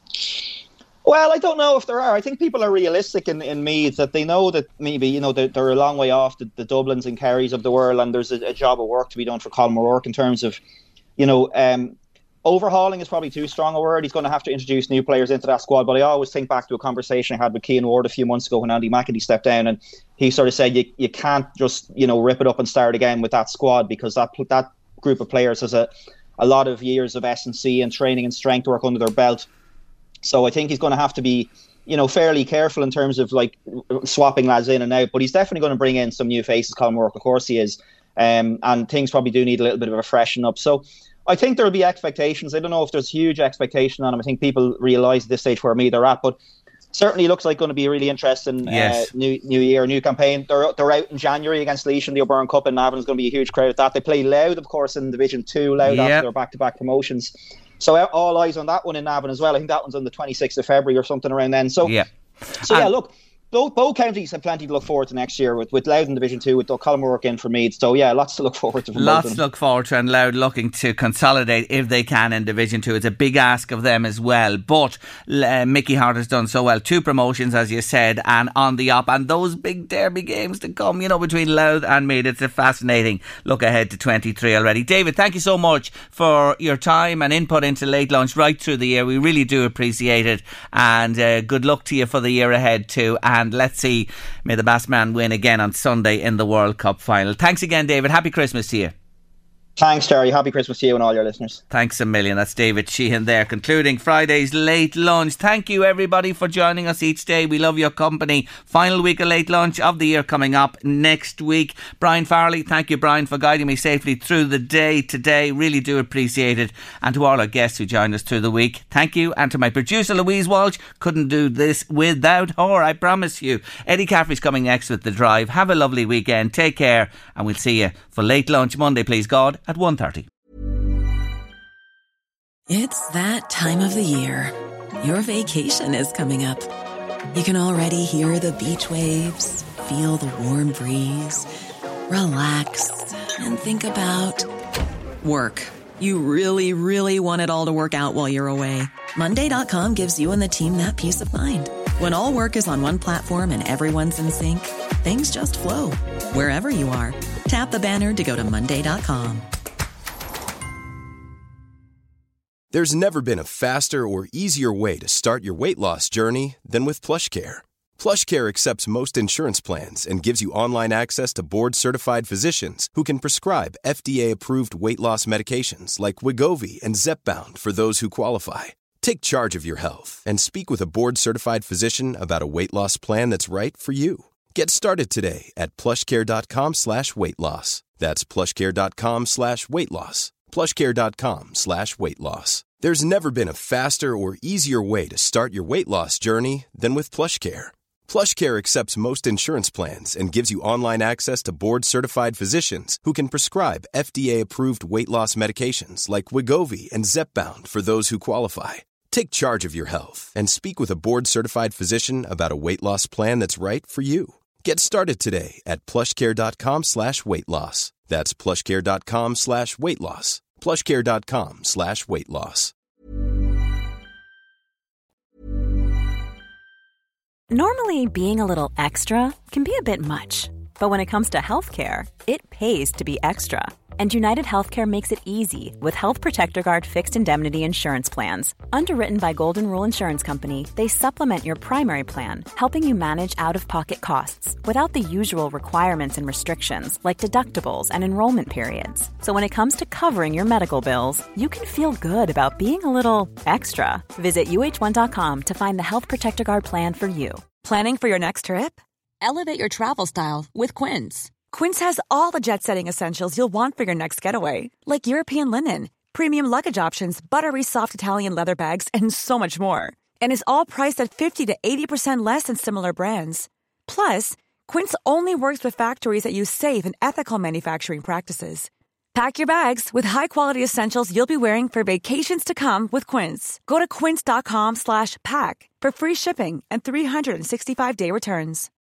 Well, I don't know if there are. I think people are realistic in, in Meath, that they know that maybe, you know, they're, they're a long way off the, the Dublins and Kerrys of the world, and there's a, a job of work to be done for Colm O'Rourke in terms of, you know, um, overhauling is probably too strong a word. He's going to have to introduce new players into that squad. But I always think back to a conversation I had with Cian Ward a few months ago when Andy McAtee stepped down, and he sort of said you you can't just, you know, rip it up and start again with that squad, because that that group of players has a, a lot of years of S and C and training and strength work under their belt. So I think he's going to have to be, you know, fairly careful in terms of like swapping lads in and out. But he's definitely going to bring in some new faces, Colm O'Rourke, of course he is. Um, and things probably do need a little bit of a freshen up. So I think there will be expectations. I don't know if there's huge expectation on him. I think people realise at this stage where Meath are at, but certainly looks like going to be a really interesting yes. uh, new new year, new campaign. They're they're out in January against Laois in the O'Byrne Cup in Navan. There's going to be a huge crowd at that. They play Louth, of course, in Division Two. Louth yep. after their back-to-back promotions. So all eyes on that one in Navan as well. I think that one's on the twenty-sixth of February or something around then. So yeah, so yeah, look. Both, both counties have plenty to look forward to next year, with, with Louth in Division two, with Colm O'Rourke in for Meath. So yeah, lots to look forward to. Lots to look forward to, and Louth looking to consolidate if they can in Division two. It's a big ask of them as well. But uh, Mickey Hart has done so well. Two promotions, as you said, and on the up. And those big derby games to come, you know, between Louth and Meath. It's a fascinating look ahead to twenty-three already. David, thank you so much for your time and input into Late Lunch right through the year. We really do appreciate it. And uh, good luck to you for the year ahead too. And let's see, may the best man win again on Sunday in the World Cup final. Thanks again, David. Happy Christmas to you. Thanks, Terry. Happy Christmas to you and all your listeners. Thanks a million. That's David Sheehan there, concluding Friday's Late Lunch. Thank you, everybody, for joining us each day. We love your company. Final week of Late Lunch of the year coming up next week. Brian Farley, thank you, Brian, for guiding me safely through the day today. Really do appreciate it. And to all our guests who joined us through the week, thank you. And to my producer, Louise Walsh, couldn't do this without her, I promise you. Eddie Caffrey's coming next with The Drive. Have a lovely weekend. Take care. And we'll see you for Late Lunch Monday, please God, at one thirty. It's that time of the year. Your vacation is coming up. You can already hear the beach waves, feel the warm breeze, relax, and think about work. You really, really want it all to work out while you're away. Monday dot com gives you and the team that peace of mind. When all work is on one platform and everyone's in sync, things just flow. Wherever you are, tap the banner to go to Monday dot com. There's never been a faster or easier way to start your weight loss journey than with PlushCare. PlushCare accepts most insurance plans and gives you online access to board-certified physicians who can prescribe F D A-approved weight loss medications like Wegovy and Zepbound for those who qualify. Take charge of your health and speak with a board-certified physician about a weight loss plan that's right for you. Get started today at plushcare.com slash weight loss. That's plushcare.com slash weight loss. plushcare.com slash weight loss. There's never been a faster or easier way to start your weight loss journey than with PlushCare. PlushCare accepts most insurance plans and gives you online access to board-certified physicians who can prescribe F D A-approved weight loss medications like Wegovy and Zepbound for those who qualify. Take charge of your health and speak with a board-certified physician about a weight loss plan that's right for you. Get started today at plushcare.com slash weight loss. That's plushcare.com slash weight loss. plushcare.com slash weight loss. Normally, being a little extra can be a bit much. But when it comes to healthcare, it pays to be extra. And United Healthcare makes it easy with Health Protector Guard fixed indemnity insurance plans. Underwritten by Golden Rule Insurance Company, they supplement your primary plan, helping you manage out-of-pocket costs without the usual requirements and restrictions like deductibles and enrollment periods. So when it comes to covering your medical bills, you can feel good about being a little extra. Visit U H one dot com to find the Health Protector Guard plan for you. Planning for your next trip? Elevate your travel style with Quince. Quince has all the jet-setting essentials you'll want for your next getaway, like European linen, premium luggage options, buttery soft Italian leather bags, and so much more. And is all priced at fifty to eighty percent less than similar brands. Plus, Quince only works with factories that use safe and ethical manufacturing practices. Pack your bags with high-quality essentials you'll be wearing for vacations to come with Quince. Go to quince.com slash pack for free shipping and three sixty-five day returns.